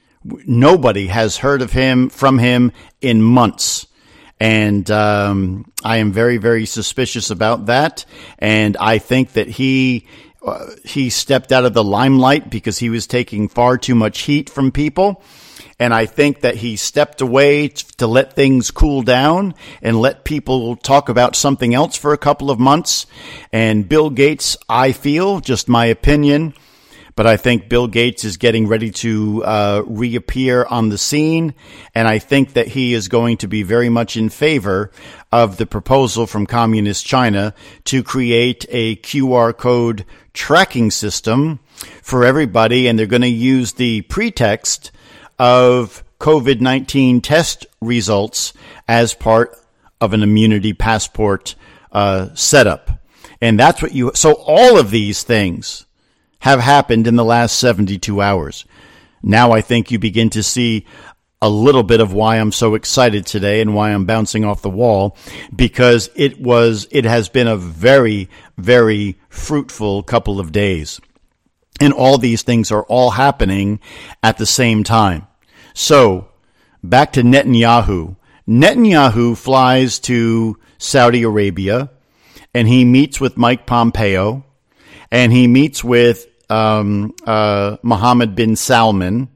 Nobody has heard of him, from him in months. And um, I am very, very suspicious about that. And I think that he uh, he stepped out of the limelight because he was taking far too much heat from people. And I think that he stepped away t- to let things cool down and let people talk about something else for a couple of months. And Bill Gates, I feel, just my opinion, but I think Bill Gates is getting ready to uh, reappear on the scene, and I think that he is going to be very much in favor of the proposal from Communist China to create a Q R code tracking system for everybody, and they're going to use the pretext of COVID nineteen test results as part of an immunity passport uh, setup. And that's what you, so all of these things have happened in the last seventy-two hours. Now I think you begin to see a little bit of why I'm so excited today and why I'm bouncing off the wall, because it was, it has been a very, very fruitful couple of days. And all these things are all happening at the same time. So back to Netanyahu. Netanyahu flies to Saudi Arabia and he meets with Mike Pompeo and he meets with Um, uh, Mohammed bin Salman,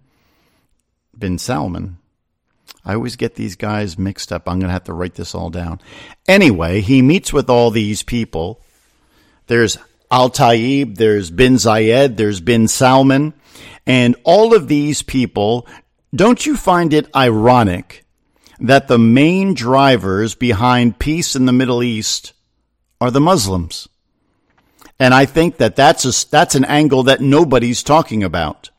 bin Salman. I always get these guys mixed up. I'm going to have to write this all down. Anyway, he meets with all these people. There's Al Taib, there's bin Zayed, there's bin Salman, and all of these people. Don't you find it ironic that the main drivers behind peace in the Middle East are the Muslims? And I think that that's a, that's an angle that nobody's talking about.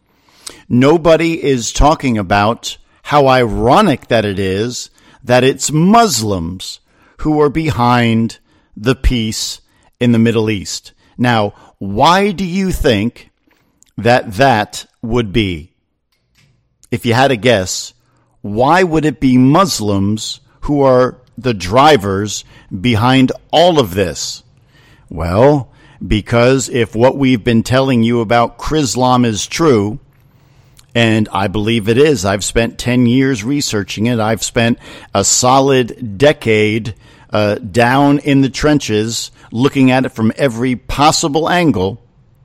Nobody is talking about how ironic that it is that it's Muslims who are behind the peace in the Middle East. Now, why do you think that that would be? If you had a guess, why would it be Muslims who are the drivers behind all of this? Well, because if what we've been telling you about Chrislam is true, and I believe it is, I've spent ten years researching it. I've spent a solid decade uh, down in the trenches looking at it from every possible angle.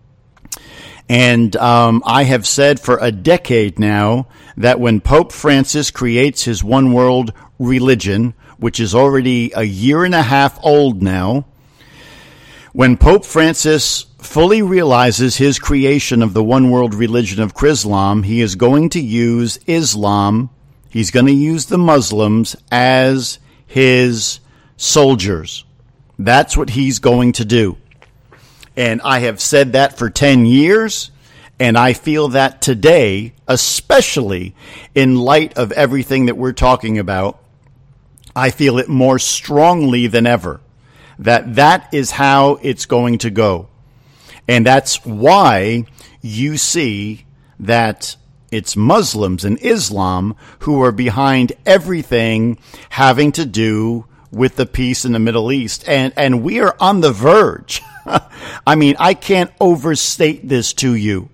And um, I have said for a decade now that when Pope Francis creates his one world religion, which is already a year and a half old now, when Pope Francis fully realizes his creation of the one world religion of Chrislam, he is going to use Islam, he's going to use the Muslims as his soldiers. That's what he's going to do. And I have said that for ten years, and I feel that today, especially in light of everything that we're talking about, I feel it more strongly than ever. That that is how it's going to go. And that's why you see that it's Muslims and Islam who are behind everything having to do with the peace in the Middle East. And, and we are on the verge. I mean, I can't overstate this to you.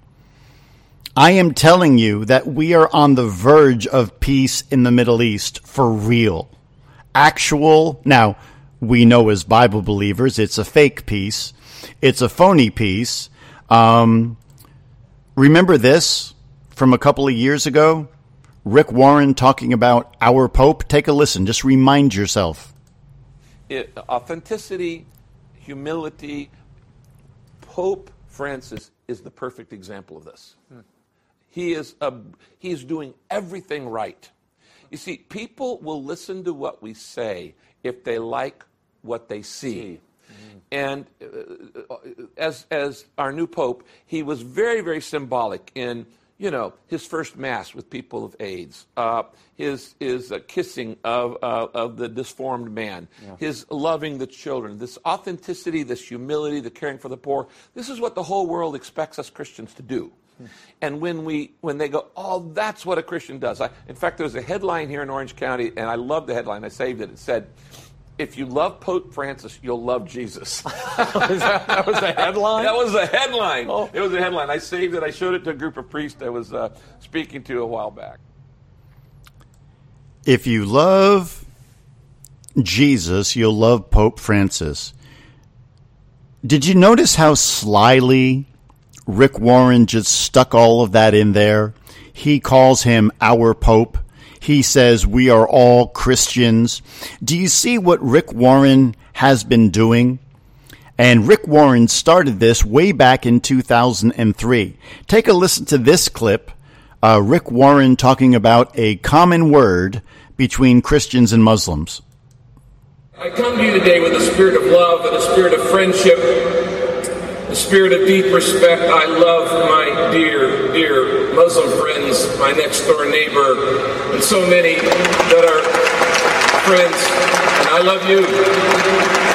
I am telling you that we are on the verge of peace in the Middle East for real. Actual, now, we know as Bible believers, it's a fake peace. It's a phony peace. Um, remember this from a couple of years ago? Rick Warren talking about our Pope. Take a listen. Just remind yourself. It, authenticity, humility. Pope Francis is the perfect example of this. Hmm. He is a, he is doing everything right. You see, people will listen to what we say if they like what they see. And uh, as as our new Pope, he was very, very symbolic in, you know, his first Mass with people of AIDS, uh, his his uh, kissing of uh, of the disformed man, yeah. his loving the children, this authenticity, this humility, the caring for the poor. This is what the whole world expects us Christians to do. Hmm. And when we when they go, oh, that's what a Christian does. I, in fact, there was a headline here in Orange County, and I love the headline. I saved it. It said, "If you love Pope Francis, you'll love Jesus." that, that was a headline? That was a headline. Oh. It was a headline. I saved it. I showed it to a group of priests I was uh, speaking to a while back. If you love Jesus, you'll love Pope Francis. Did you notice how slyly Rick Warren just stuck all of that in there? He calls him our Pope. He says we are all Christians. Do you see what Rick Warren has been doing? And Rick Warren started this way back in two thousand three. Take a listen to this clip. Uh, Rick Warren talking about a common word between Christians and Muslims. I come to you today with a spirit of love and a spirit of friendship, a spirit of deep respect. I love my dear, dear Muslim friends, my next door neighbor, and so many that are friends, and I love you.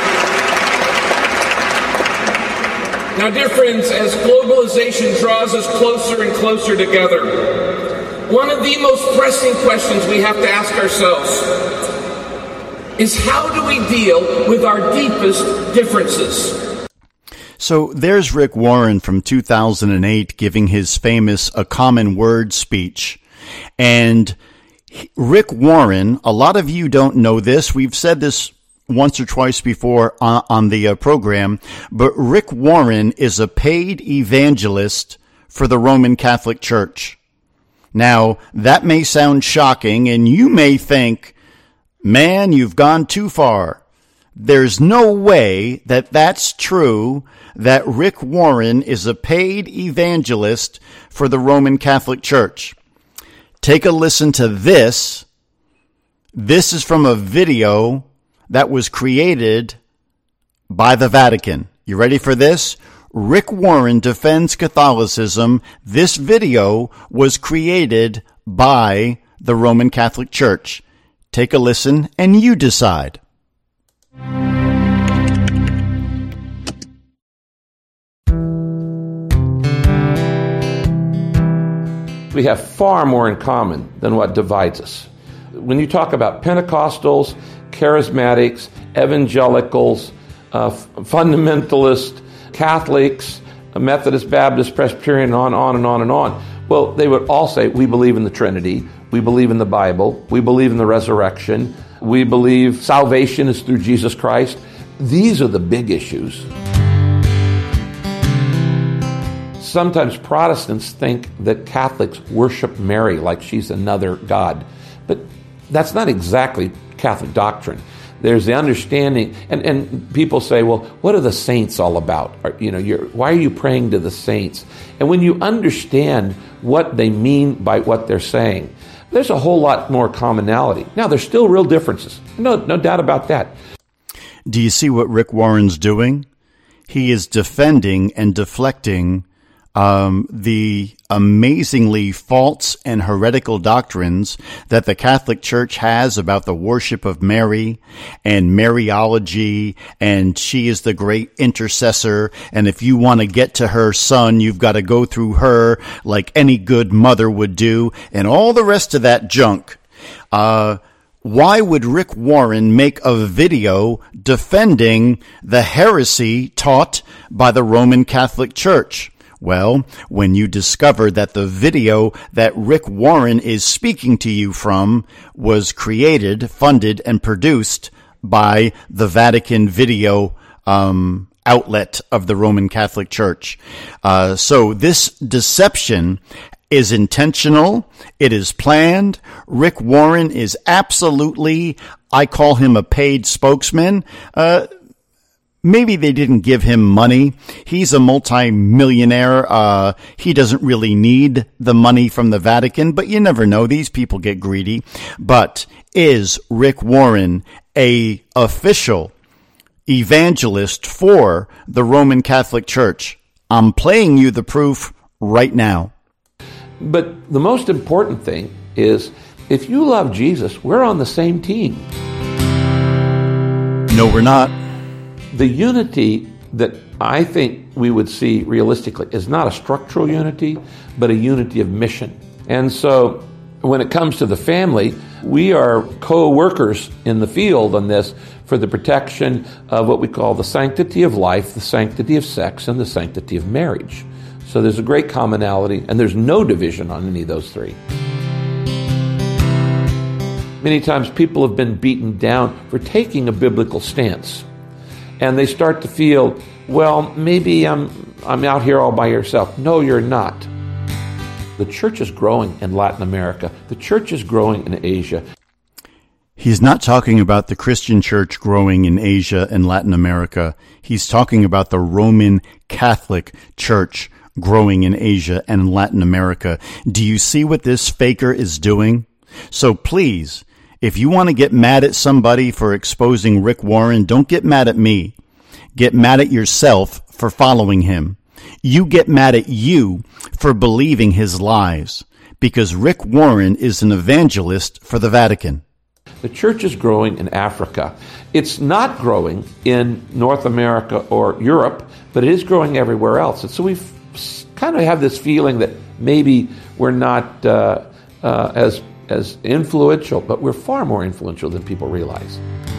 Now, dear friends, as globalization draws us closer and closer together, one of the most pressing questions we have to ask ourselves is how do we deal with our deepest differences? So there's Rick Warren from two thousand eight giving his famous A Common Word speech. And Rick Warren, a lot of you don't know this. We've said this once or twice before on, on the uh, program, but Rick Warren is a paid evangelist for the Roman Catholic Church. Now, that may sound shocking, and you may think, man, you've gone too far. There's no way that that's true, that Rick Warren is a paid evangelist for the Roman Catholic Church. Take a listen to this. This is from a video that was created by the Vatican. You ready for this? Rick Warren defends Catholicism. This video was created by the Roman Catholic Church. Take a listen and you decide. We have far more in common than what divides us. When you talk about Pentecostals, Charismatics, Evangelicals, uh, Fundamentalists, Catholics, Methodist, Baptist, Presbyterian, on, on and on and on. Well, they would all say, we believe in the Trinity, we believe in the Bible, we believe in the resurrection, we believe salvation is through Jesus Christ. These are the big issues. Sometimes Protestants think that Catholics worship Mary like she's another God, but that's not exactly Catholic doctrine. There's the understanding, and, and people say, well, what are the saints all about? Or, you know, you're, why are you praying to the saints? And when you understand what they mean by what they're saying, there's a whole lot more commonality. Now, there's still real differences. No, no doubt about that. Do you see what Rick Warren's doing? He is defending and deflecting Um, the amazingly false and heretical doctrines that the Catholic Church has about the worship of Mary and Mariology, and she is the great intercessor, and if you want to get to her son, you've got to go through her like any good mother would do, and all the rest of that junk. Uh, why would Rick Warren make a video defending the heresy taught by the Roman Catholic Church? Well, when you discover that the video that Rick Warren is speaking to you from was created, funded, and produced by the Vatican video um, outlet of the Roman Catholic Church. Uh, so this deception is intentional. It is planned. Rick Warren is absolutely, I call him a paid spokesman. Uh, Maybe they didn't give him money. He's a multi-millionaire. Uh, he doesn't really need the money from the Vatican, but you never know. These people get greedy. But is Rick Warren a official evangelist for the Roman Catholic Church. I'm playing you the proof right now. But the most important thing is, if you love Jesus, we're on the same team. No, we're not. The unity that I think we would see realistically is not a structural unity, but a unity of mission. And so when it comes to the family, we are co-workers in the field on this for the protection of what we call the sanctity of life, the sanctity of sex, and the sanctity of marriage. So there's a great commonality, and there's no division on any of those three. Many times people have been beaten down for taking a biblical stance. And they start to feel, well, maybe I'm I'm out here all by yourself. No, you're not. The church is growing in Latin America. The church is growing in Asia. He's not talking about the Christian church growing in Asia and Latin America. He's talking about the Roman Catholic Church growing in Asia and Latin America. Do you see what this faker is doing? So please, if you want to get mad at somebody for exposing Rick Warren, don't get mad at me. Get mad at yourself for following him. You get mad at you for believing his lies, because Rick Warren is an evangelist for the Vatican. The church is growing in Africa. It's not growing in North America or Europe, but it is growing everywhere else. And so we kind of have this feeling that maybe we're not uh, uh, as as influential, but we're far more influential than people realize.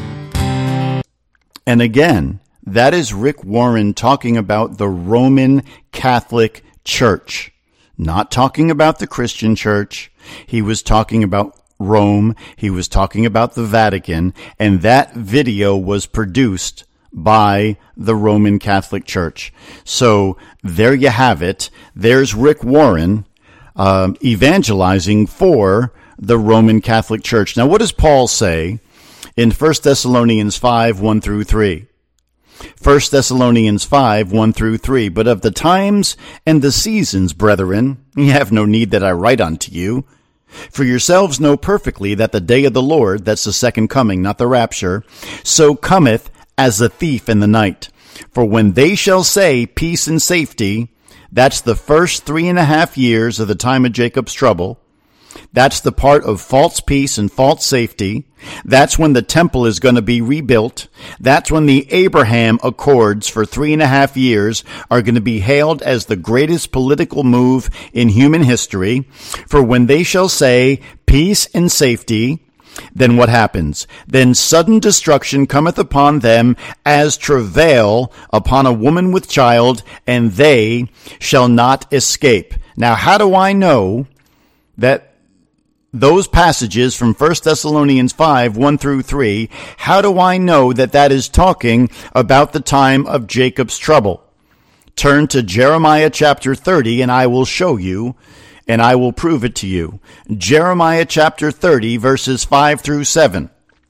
And again, that is Rick Warren talking about the Roman Catholic Church, not talking about the Christian church. He was talking about Rome. He was talking about the Vatican, and that video was produced by the Roman Catholic Church. So there you have it. There's Rick Warren uh, evangelizing for the Roman Catholic Church. Now, what does Paul say in First Thessalonians five, one through three? First Thessalonians five, one through three. But of the times and the seasons, brethren, ye have no need that I write unto you. For yourselves know perfectly that the day of the Lord, that's the second coming, not the rapture, so cometh as a thief in the night. For when they shall say peace and safety, that's the first three and a half years of the time of Jacob's trouble. That's the part of false peace and false safety. That's when the temple is going to be rebuilt. That's when the Abraham Accords for three and a half years are going to be hailed as the greatest political move in human history. For when they shall say peace and safety, then what happens? Then sudden destruction cometh upon them as travail upon a woman with child, and they shall not escape. Now, how do I know that those passages from First Thessalonians five, one through three, how do I know that that is talking about the time of Jacob's trouble? Turn to Jeremiah chapter thirty, and I will show you, and I will prove it to you. Jeremiah chapter thirty, verses five through seven.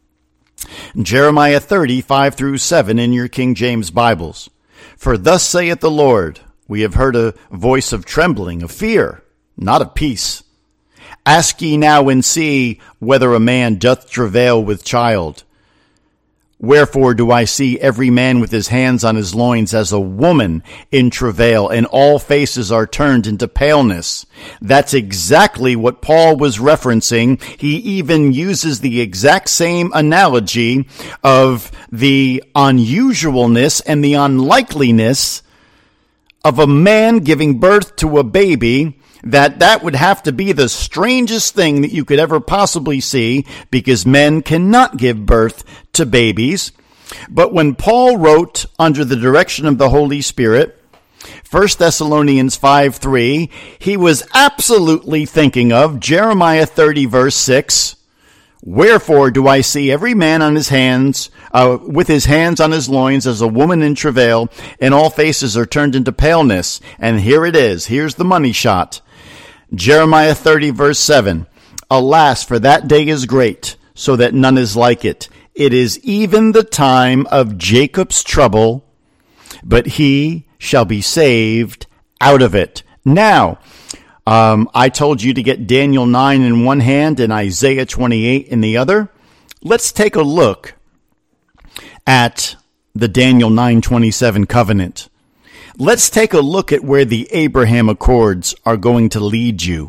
Jeremiah thirty, five through seven in your King James Bibles. For thus saith the Lord, we have heard a voice of trembling, of fear, not of peace. Ask ye now and see whether a man doth travail with child. Wherefore do I see every man with his hands on his loins as a woman in travail, and all faces are turned into paleness. That's exactly what Paul was referencing. He even uses the exact same analogy of the unusualness and the unlikeliness of a man giving birth to a baby, that that would have to be the strangest thing that you could ever possibly see, because men cannot give birth to babies. But when Paul wrote under the direction of the Holy Spirit, First Thessalonians five, three, he was absolutely thinking of Jeremiah thirty, verse six. Wherefore do I see every man on his hands, uh, with his hands on his loins as a woman in travail, and all faces are turned into paleness. And here it is. Here's the money shot. Jeremiah thirty, verse seven. Alas, for that day is great, so that none is like it. It is even the time of Jacob's trouble, but he shall be saved out of it. Now, um, I told you to get Daniel nine in one hand and Isaiah twenty-eight in the other. Let's take a look at the Daniel nine twenty-seven covenant. Let's take a look at where the Abraham Accords are going to lead you.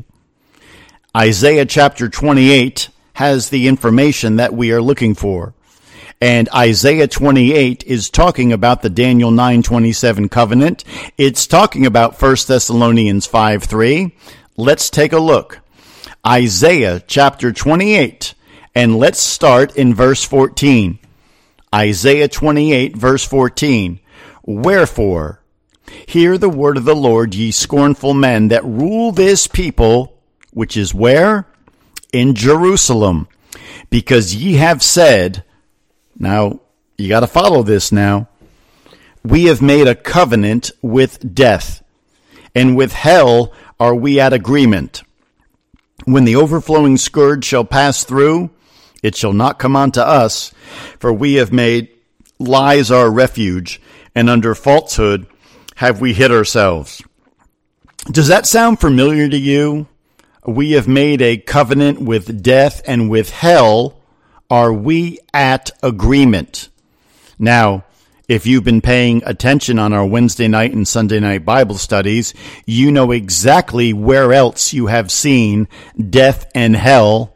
Isaiah chapter twenty-eight has the information that we are looking for. And Isaiah twenty-eight is talking about the Daniel nine twenty-seven covenant. It's talking about First Thessalonians five three. Let's take a look. Isaiah chapter twenty-eight, and let's start in verse fourteen. Isaiah twenty-eight, verse fourteen. Wherefore, hear the word of the Lord, ye scornful men that rule this people, which is where? In Jerusalem. Because ye have said, now, you got to follow this now, we have made a covenant with death, and with hell are we at agreement. When the overflowing scourge shall pass through, it shall not come unto us, for we have made lies our refuge, and under falsehood have we hid ourselves. Does that sound familiar to you? We have made a covenant with death, and with hell are we at agreement. Now, if you've been paying attention on our Wednesday night and Sunday night Bible studies, you know exactly where else you have seen death and hell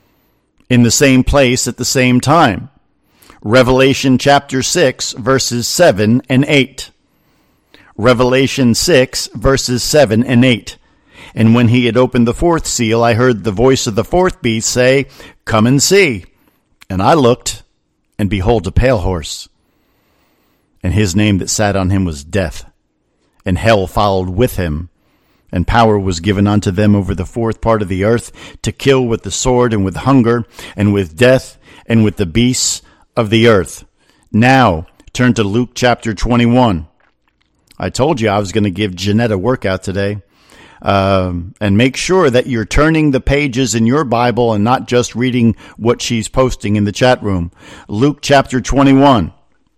in the same place at the same time. Revelation chapter six, verses seven and eight. Revelation six, verses seven and eight. And when he had opened the fourth seal, I heard the voice of the fourth beast say, Come and see. And I looked, and behold, a pale horse. And his name that sat on him was Death. And hell followed with him. And power was given unto them over the fourth part of the earth, to kill with the sword, and with hunger, and with death, and with the beasts of the earth. Now, turn to Luke chapter twenty-one. I told you I was going to give Jeanette a workout today. Um, and make sure that you're turning the pages in your Bible and not just reading what she's posting in the chat room. Luke chapter twenty-one.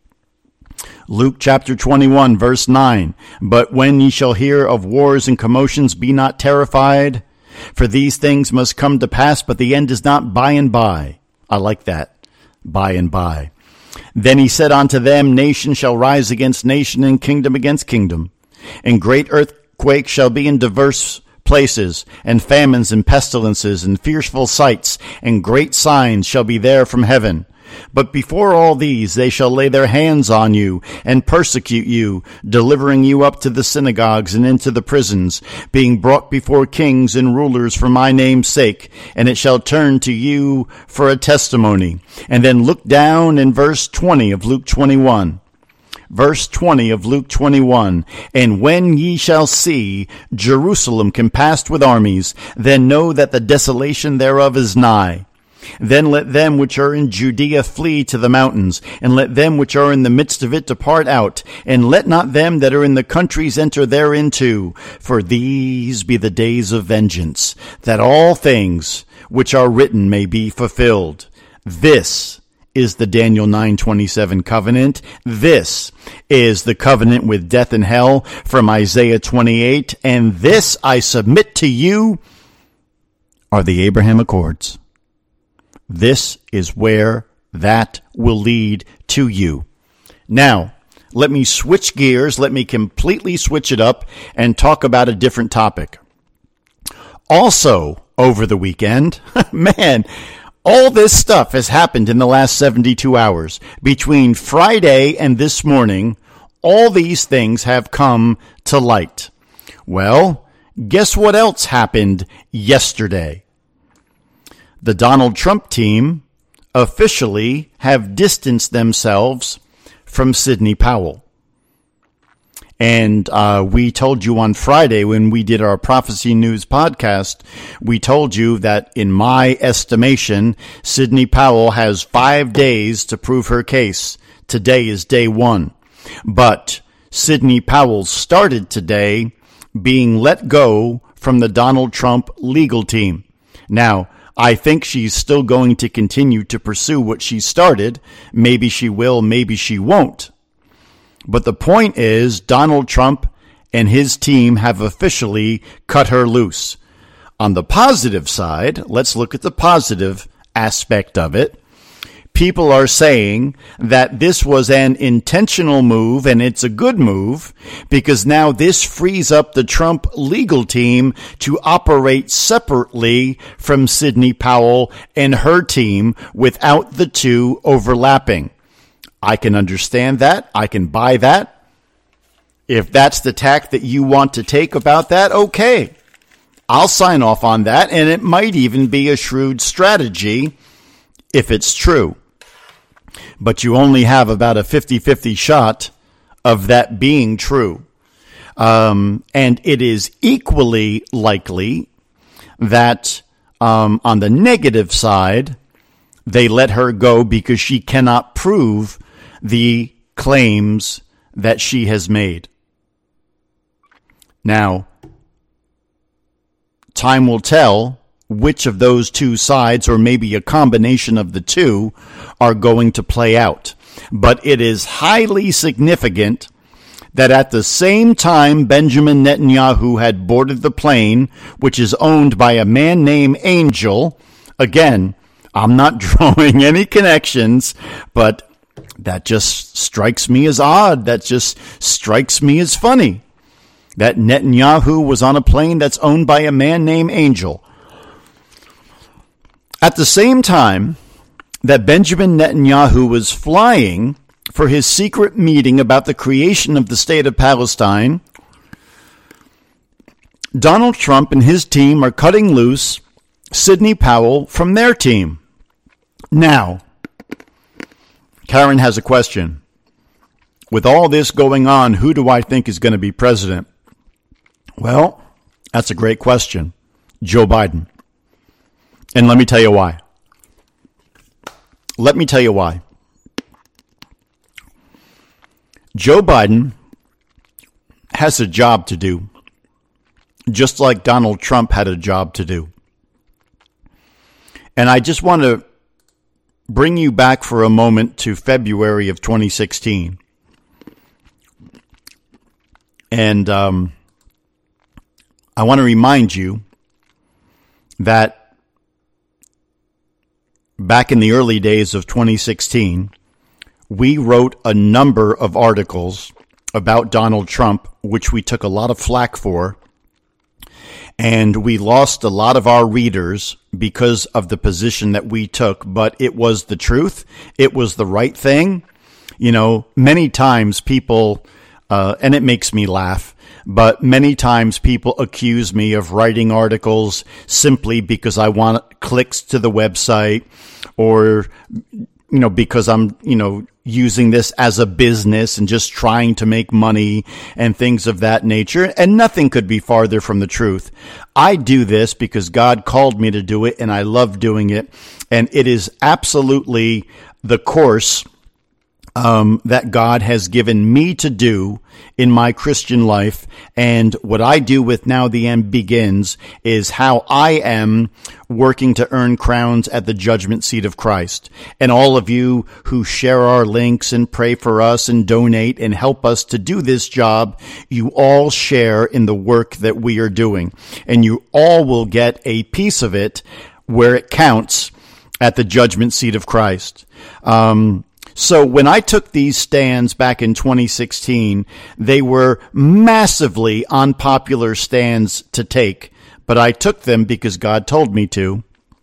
Luke chapter twenty-one, verse nine. But when ye shall hear of wars and commotions, be not terrified, for these things must come to pass, but the end is not by and by. I like that. By and by. Then he said unto them, Nation shall rise against nation, and kingdom against kingdom. And great earthquakes shall be in diverse places, and famines and pestilences, and fearful sights, and great signs shall be there from heaven. But before all these they shall lay their hands on you, and persecute you, delivering you up to the synagogues and into the prisons, being brought before kings and rulers for my name's sake. And it shall turn to you for a testimony. And then look down in verse twenty of Luke twenty-one. Verse twenty of Luke twenty-one. And when ye shall see Jerusalem compassed with armies, then know that the desolation thereof is nigh. Then let them which are in Judea flee to the mountains, and let them which are in the midst of it depart out, and let not them that are in the countries enter thereinto. For these be the days of vengeance, that all things which are written may be fulfilled. This is the Daniel nine twenty-seven covenant. This is the covenant with death and hell from Isaiah twenty-eight. And this, I submit to you, are the Abraham Accords. This is where that will lead to you. Now, let me switch gears. Let me completely switch it up and talk about a different topic. Also, over the weekend, man, all this stuff has happened in the last seventy-two hours. Between Friday and this morning, all these things have come to light. Well, guess what else happened yesterday? The Donald Trump team officially have distanced themselves from Sidney Powell. And uh, we told you on Friday when we did our Prophecy News podcast, we told you that in my estimation, Sidney Powell has five days to prove her case. Today is day one. But Sidney Powell started today being let go from the Donald Trump legal team. Now, I think she's still going to continue to pursue what she started. Maybe she will, maybe she won't. But the point is, Donald Trump and his team have officially cut her loose. On the positive side, let's look at the positive aspect of it. people are saying that this was an intentional move, and it's a good move, because now this frees up the Trump legal team to operate separately from Sidney Powell and her team without the two overlapping. I can understand that. I can buy that. If that's the tack that you want to take about that, okay. I'll sign off on that, and it might even be a shrewd strategy if it's true. But you only have about a fifty-fifty shot of that being true. Um, and it is equally likely that um, on the negative side, they let her go because she cannot prove the claims that she has made. Now, time will tell which of those two sides, or maybe a combination of the two, are going to play out. But it is highly significant that at the same time Benjamin Netanyahu had boarded the plane, which is owned by a man named Angel. Again, I'm not drawing any connections, but that just strikes me as odd. That just strikes me as funny. That Netanyahu was on a plane that's owned by a man named Angel. At the same time that Benjamin Netanyahu was flying for his secret meeting about the creation of the state of Palestine, Donald Trump and his team are cutting loose Sidney Powell from their team. Now, Karen has a question. With all this going on, who do I think is going to be president? Well, that's a great question. Joe Biden. And let me tell you why. Let me tell you why. Joe Biden has a job to do, just like Donald Trump had a job to do. And I just want to bring you back for a moment to February of twenty sixteen. And um, I want to remind you that back in the early days of twenty sixteen, we wrote a number of articles about Donald Trump, which we took a lot of flack for. And we lost a lot of our readers because of the position that we took. But it was the truth. It was the right thing. You know, many times people, uh, and it makes me laugh, but many times people accuse me of writing articles simply because I want clicks to the website, or, you know, because I'm, you know, using this as a business and just trying to make money and things of that nature. And nothing could be farther from the truth. I do this because God called me to do it, and I love doing it. And it is absolutely the course Um, that God has given me to do in my Christian life. And what I do with Now the End Begins is how I am working to earn crowns at the judgment seat of Christ. And all of you who share our links and pray for us and donate and help us to do this job, you all share in the work that we are doing. And you all will get a piece of it where it counts at the judgment seat of Christ. Um, So when I took these stands back in twenty sixteen, they were massively unpopular stands to take, but I took them because God told me to.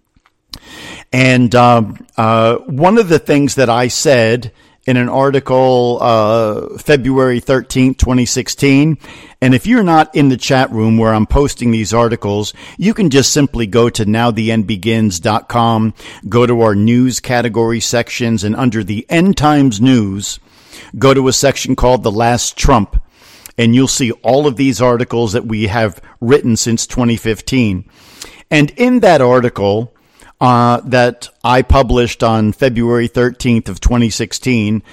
And um, uh, one of the things that I said in an article uh, February thirteenth, twenty sixteen, and if you're not in the chat room where I'm posting these articles, you can just simply go to now the end begins dot com, go to our news category sections, and under the End Times News, go to a section called The Last Trump, and you'll see all of these articles that we have written since twenty fifteen. And in that article Uh, that I published on February thirteenth of twenty sixteen,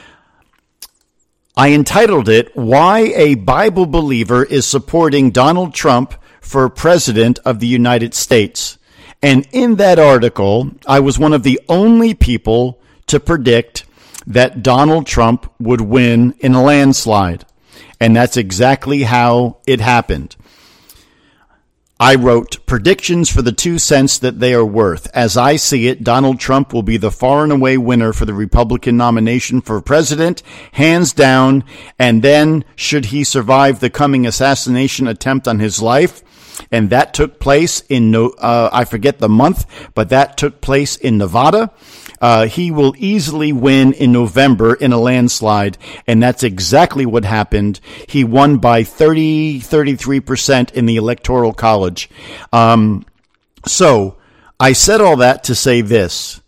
I entitled it, Why a Bible Believer is Supporting Donald Trump for President of the United States. And in that article, I was one of the only people to predict that Donald Trump would win in a landslide. And that's exactly how it happened. I wrote, predictions for the two cents that they are worth. As I see it, Donald Trump will be the far and away winner for the Republican nomination for president, hands down. And then, should he survive the coming assassination attempt on his life, and that took place in, no, uh, I forget the month, but that took place in Nevada, Uh, he will easily win in November in a landslide, and that's exactly what happened. He won by thirty, thirty-three percent in the Electoral College. Um, so, I said all that to say this.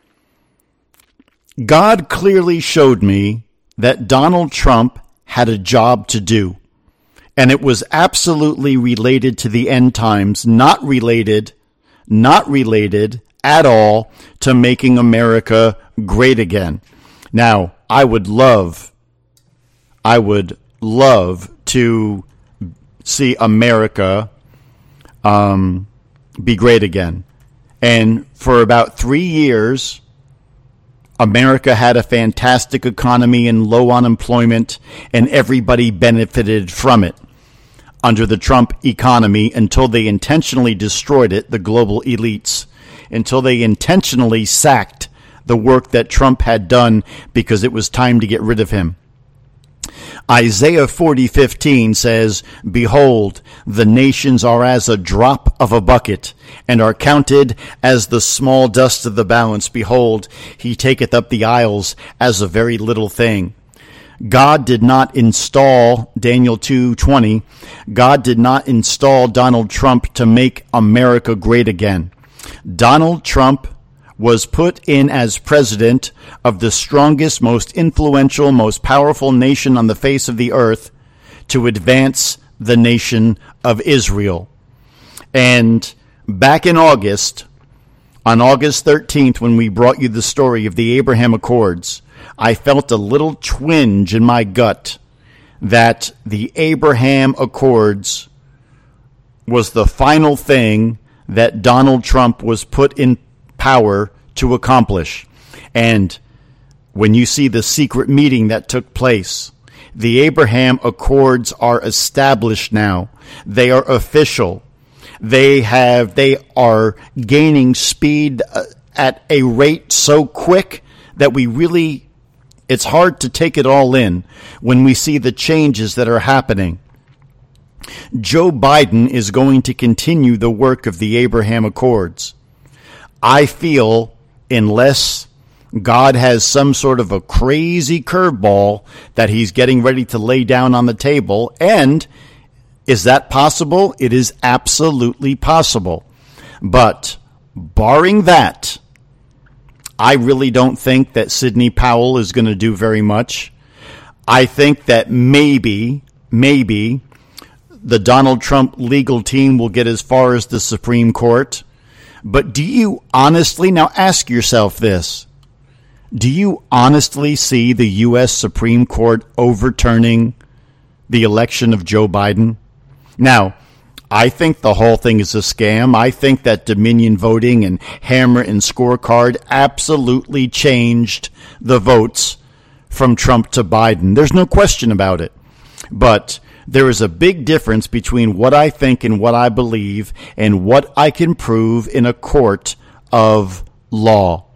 God clearly showed me that Donald Trump had a job to do, and it was absolutely related to the end times, not related, not related at all to making America great again. Now, I would love, I would love to see America um, be great again. And for about three years, America had a fantastic economy and low unemployment, and everybody benefited from it under the Trump economy until they intentionally destroyed it, the global elites, until they intentionally sacked the work that Trump had done because it was time to get rid of him. Isaiah forty fifteen says, behold, the nations are as a drop of a bucket, and are counted as the small dust of the balance. Behold, he taketh up the isles as a very little thing. God did not install, Daniel two twenty, God did not install Donald Trump to make America great again. Donald Trump was put in as president of the strongest, most influential, most powerful nation on the face of the earth to advance the nation of Israel. And back in August, on August thirteenth, when we brought you the story of the Abraham Accords, I felt a little twinge in my gut that the Abraham Accords was the final thing that Donald Trump was put in power to accomplish. And when you see the secret meeting that took place, the Abraham Accords are established now. They are official. They have, they are gaining speed at a rate so quick that we really, it's hard to take it all in when we see the changes that are happening. Joe Biden is going to continue the work of the Abraham Accords. I feel, unless God has some sort of a crazy curveball that he's getting ready to lay down on the table, and is that possible? It is absolutely possible. But barring that, I really don't think that Sidney Powell is going to do very much. I think that maybe, maybe, the Donald Trump legal team will get as far as the Supreme Court. But do you honestly, now ask yourself this, do you honestly see the U S Supreme Court overturning the election of Joe Biden? Now, I think the whole thing is a scam. I think that Dominion voting and hammer and scorecard absolutely changed the votes from Trump to Biden. There's no question about it. But there is a big difference between what I think and what I believe and what I can prove in a court of law.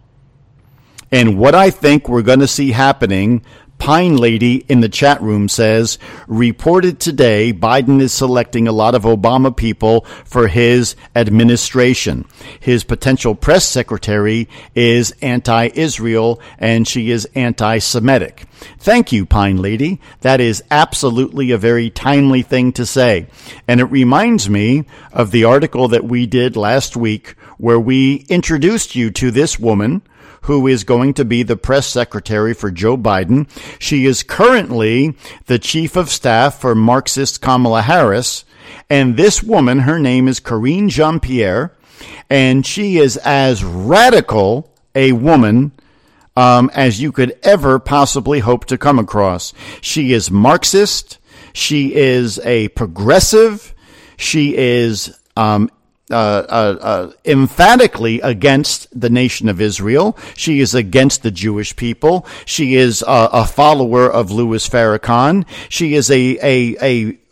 And what I think we're going to see happening, Pine Lady in the chat room says, reported today, Biden is selecting a lot of Obama people for his administration. His potential press secretary is anti-Israel, and she is anti-Semitic. Thank you, Pine Lady. That is absolutely a very timely thing to say. And it reminds me of the article that we did last week where we introduced you to this woman who is going to be the press secretary for Joe Biden. She is currently the chief of staff for Marxist Kamala Harris. And this woman, her name is Karine Jean-Pierre, and she is as radical a woman um, as you could ever possibly hope to come across. She is Marxist. She is a progressive. She is um Uh, uh, uh, emphatically against the nation of Israel. She is against the Jewish people. She is uh, a follower of Louis Farrakhan. She is a, a, a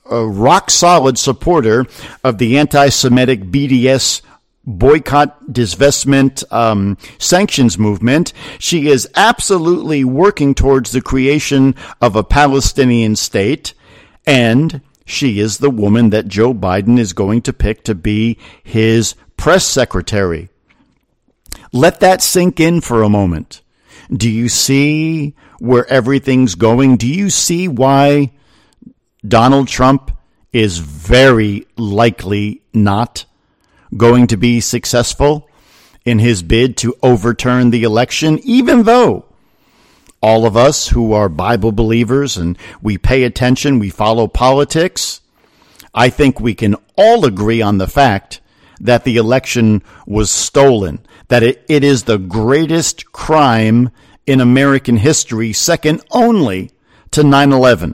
a rock-solid supporter of the anti-Semitic B D S boycott, divestment, um, sanctions movement. She is absolutely working towards the creation of a Palestinian state, and she is the woman that Joe Biden is going to pick to be his press secretary. Let that sink in for a moment. Do you see where everything's going? Do you see why Donald Trump is very likely not going to be successful in his bid to overturn the election, even though all of us who are Bible believers and we pay attention, we follow politics, I think we can all agree on the fact that the election was stolen, that it, it is the greatest crime in American history, second only to nine eleven.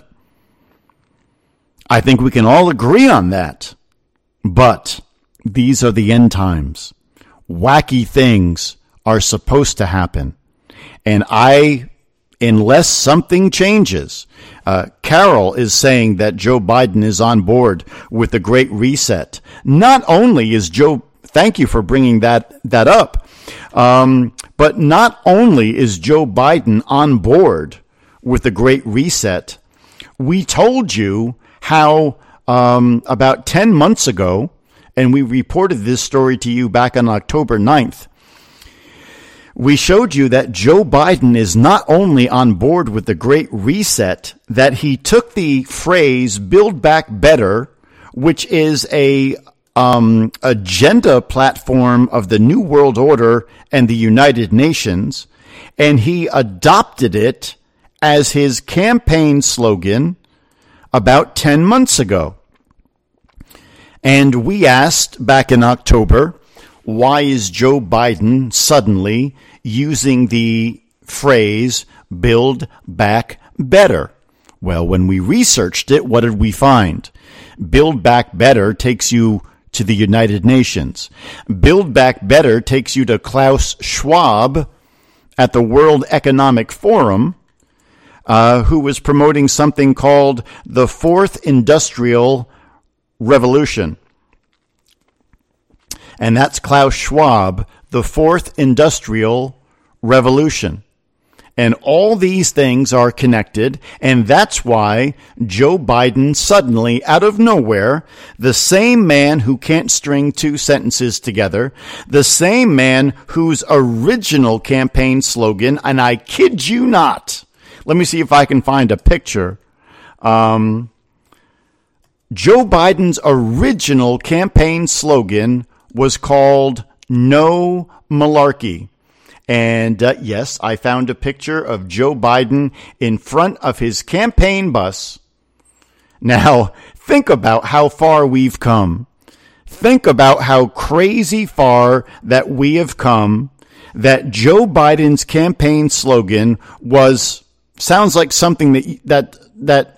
I think we can all agree on that. But these are the end times. Wacky things are supposed to happen. And I, unless something changes, uh, Carol is saying that Joe Biden is on board with the Great Reset. Not only is Joe, thank you for bringing that, that up, um, but not only is Joe Biden on board with the Great Reset, we told you how um, about ten months ago, and we reported this story to you back on October ninth, we showed you that Joe Biden is not only on board with the Great Reset, that he took the phrase Build Back Better, which is a um, agenda platform of the New World Order and the United Nations, and he adopted it as his campaign slogan about ten months ago. And we asked back in October, why is Joe Biden suddenly using the phrase Build Back Better? Well, when we researched it, what did we find? Build Back Better takes you to the United Nations. Build Back Better takes you to Klaus Schwab at the World Economic Forum, uh, who was promoting something called the Fourth Industrial Revolution. And that's Klaus Schwab, the Fourth Industrial Revolution. And all these things are connected, and that's why Joe Biden suddenly, out of nowhere, the same man who can't string two sentences together, the same man whose original campaign slogan, and I kid you not, let me see if I can find a picture, um, Joe Biden's original campaign slogan was called No Malarkey. And uh, yes, I found a picture of Joe Biden in front of his campaign bus. Now, think about how far we've come. Think about how crazy far that we have come, that Joe Biden's campaign slogan was, sounds like something that, that, that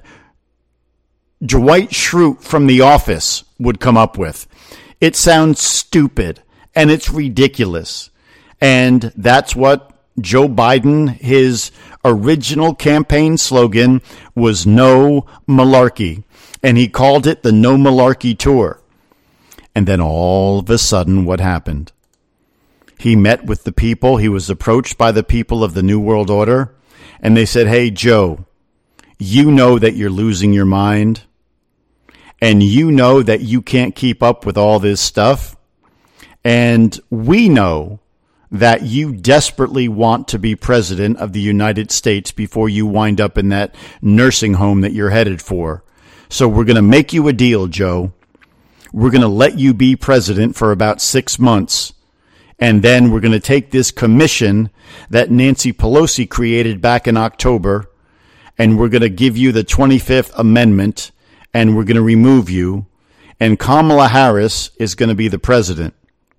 Dwight Schrute from The Office would come up with. It sounds stupid and it's ridiculous. And that's what Joe Biden, his original campaign slogan was No Malarkey. And he called it the No Malarkey Tour. And then all of a sudden, what happened? He met with the people. He was approached by the people of the New World Order. And they said, hey, Joe, you know that you're losing your mind. And you know that you can't keep up with all this stuff. And we know that you desperately want to be president of the United States before you wind up in that nursing home that you're headed for. So we're going to make you a deal, Joe. We're going to let you be president for about six months. And then we're going to take this commission that Nancy Pelosi created back in October, and we're going to give you the twenty-fifth Amendment, and we're going to remove you, and Kamala Harris is going to be the president.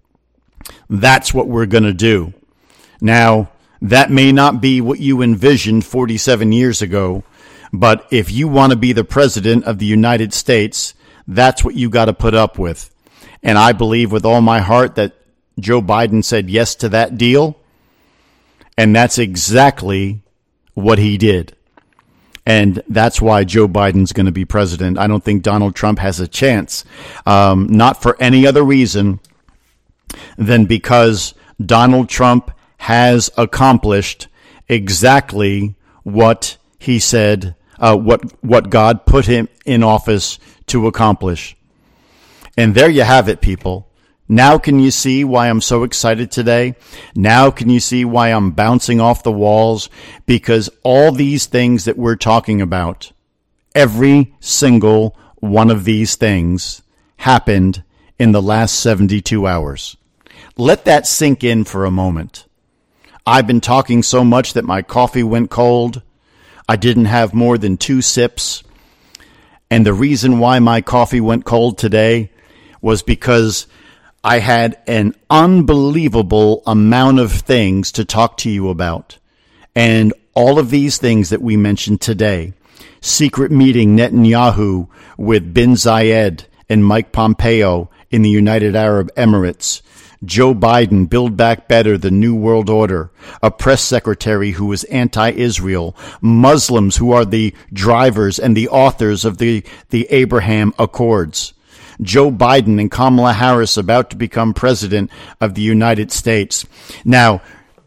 That's what we're going to do. Now, that may not be what you envisioned forty-seven years ago, but if you want to be the president of the United States, that's what you got to put up with. And I believe with all my heart that Joe Biden said yes to that deal, and that's exactly what he did. And that's why Joe Biden's going to be president. I don't think Donald Trump has a chance, um, not for any other reason than because Donald Trump has accomplished exactly what he said, uh, what what God put him in office to accomplish. And there you have it, people. Now can you see why I'm so excited today? Now can you see why I'm bouncing off the walls? Because all these things that we're talking about, every single one of these things happened in the last seventy-two hours. Let that sink in for a moment. I've been talking so much that my coffee went cold. I didn't have more than two sips. And the reason why my coffee went cold today was because I had an unbelievable amount of things to talk to you about. And all of these things that we mentioned today, secret meeting Netanyahu with bin Zayed and Mike Pompeo in the United Arab Emirates, Joe Biden, Build Back Better, the New World Order, a press secretary who is anti-Israel, Muslims who are the drivers and the authors of the, the Abraham Accords, Joe Biden and Kamala Harris about to become president of the United States. Now,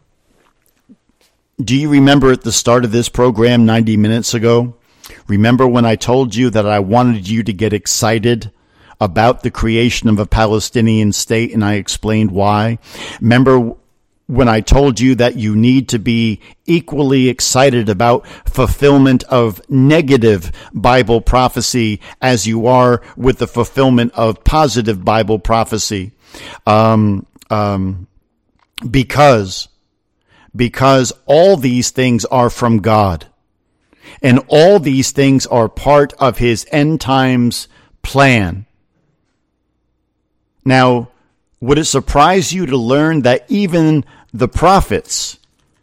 do you remember at the start of this program ninety minutes ago? Remember when I told you that I wanted you to get excited about the creation of a Palestinian state, and I explained why? Remember when I told you that you need to be equally excited about fulfillment of negative Bible prophecy as you are with the fulfillment of positive Bible prophecy? Um, um, because, because all these things are from God. And all these things are part of his end times plan. Now, would it surprise you to learn that even the prophets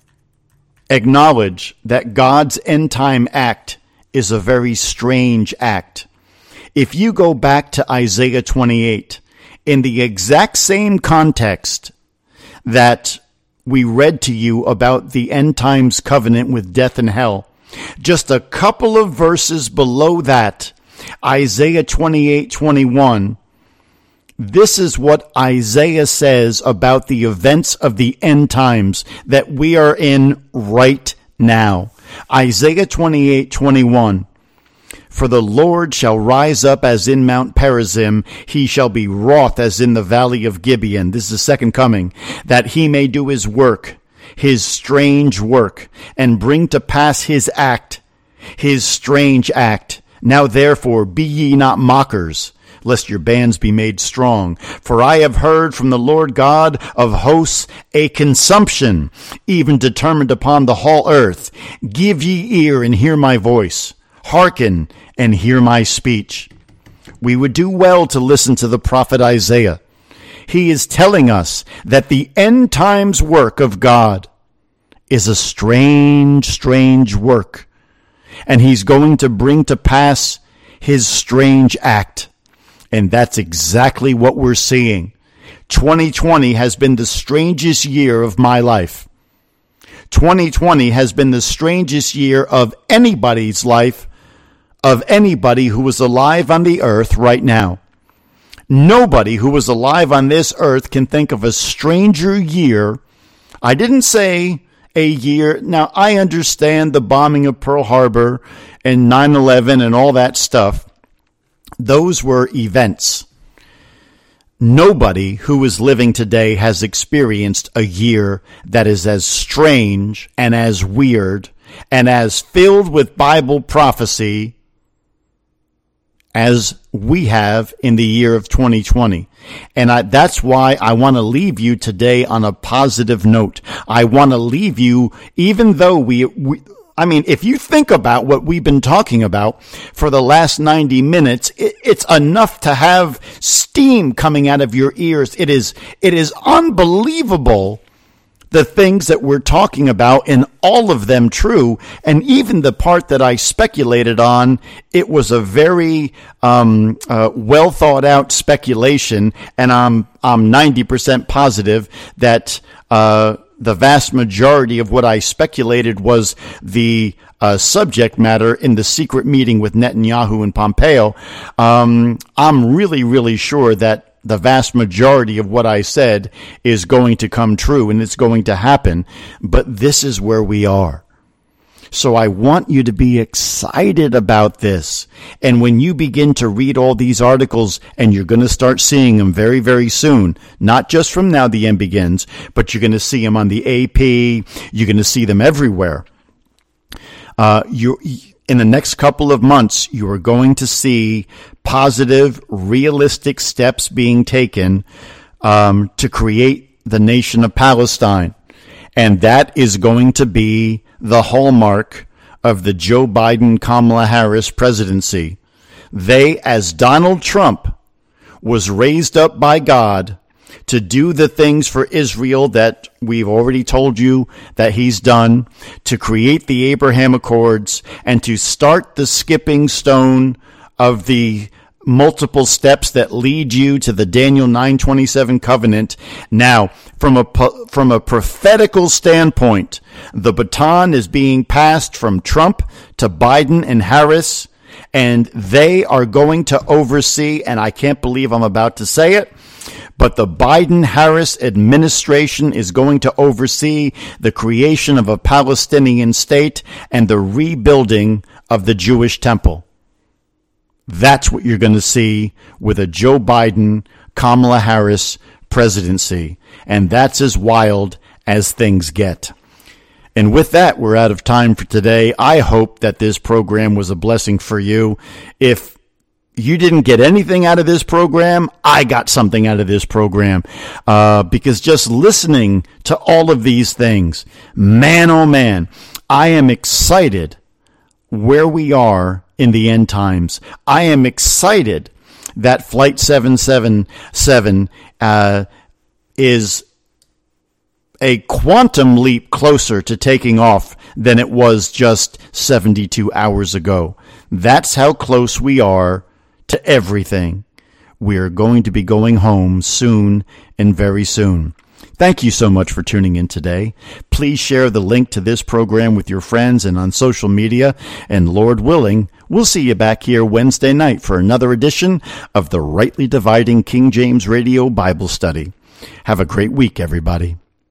acknowledge that God's end time act is a very strange act? If you go back to Isaiah twenty-eight, in the exact same context that we read to you about the end times covenant with death and hell, just a couple of verses below that, Isaiah twenty-eight twenty-one, this is what Isaiah says about the events of the end times that we are in right now. Isaiah twenty-eight twenty-one. For the Lord shall rise up as in Mount Perazim, he shall be wroth as in the valley of Gibeon. This is the second coming, that he may do his work, his strange work, and bring to pass his act, his strange act. Now therefore be ye not mockers, lest your bands be made strong. For I have heard from the Lord God of hosts a consumption, even determined upon the whole earth. Give ye ear and hear my voice. Hearken and hear my speech. We would do well to listen to the prophet Isaiah. He is telling us that the end times work of God is a strange, strange work. And he's going to bring to pass his strange act. And that's exactly what we're seeing. twenty twenty has been the strangest year of my life. twenty twenty has been the strangest year of anybody's life, of anybody who is alive on the earth right now. Nobody who is alive on this earth can think of a stranger year. I didn't say a year. Now, I understand the bombing of Pearl Harbor and nine eleven and all that stuff. Those were events. Nobody who is living today has experienced a year that is as strange and as weird and as filled with Bible prophecy as we have in the year of twenty twenty. And I, that's why I want to leave you today on a positive note. I want to leave you, even though we, we I mean, if you think about what we've been talking about for the last ninety minutes, it, it's enough to have steam coming out of your ears. It is, it is unbelievable, the things that we're talking about, and all of them true. And even the part that I speculated on, it was a very um, uh, well thought out speculation. And I'm I'm ninety percent positive that uh, the vast majority of what I speculated was the uh, subject matter in the secret meeting with Netanyahu and Pompeo, um, I'm really, really sure that the vast majority of what I said is going to come true and it's going to happen. But this is where we are. So I want you to be excited about this. And when you begin to read all these articles, and you're going to start seeing them very, very soon, not just from Now the End Begins, but you're going to see them on the A P, you're going to see them everywhere. Uh, you, in the next couple of months, you are going to see positive, realistic steps being taken um, to create the nation of Palestine. And that is going to be the hallmark of the Joe Biden-Kamala Harris presidency. They, as Donald Trump was raised up by God to do the things for Israel that we've already told you that he's done, to create the Abraham Accords, and to start the skipping stone of the multiple steps that lead you to the Daniel nine twenty-seven covenant. Now, from a from a prophetical standpoint, the baton is being passed from Trump to Biden and Harris, and they are going to oversee, and I can't believe I'm about to say it, but the Biden-Harris administration is going to oversee the creation of a Palestinian state and the rebuilding of the Jewish temple. That's what you're going to see with a Joe Biden, Kamala Harris presidency. And that's as wild as things get. And with that, we're out of time for today. I hope that this program was a blessing for you. If you didn't get anything out of this program, I got something out of this program. Uh, because just listening to all of these things, man, oh man, I am excited where we are in the end times. I am excited that Flight seven seven seven uh, is a quantum leap closer to taking off than it was just seventy-two hours ago. That's how close we are to everything. We are going to be going home soon and very soon. Thank you so much for tuning in today. Please share the link to this program with your friends and on social media. And Lord willing, we'll see you back here Wednesday night for another edition of the Rightly Dividing King James Radio Bible Study. Have a great week, everybody.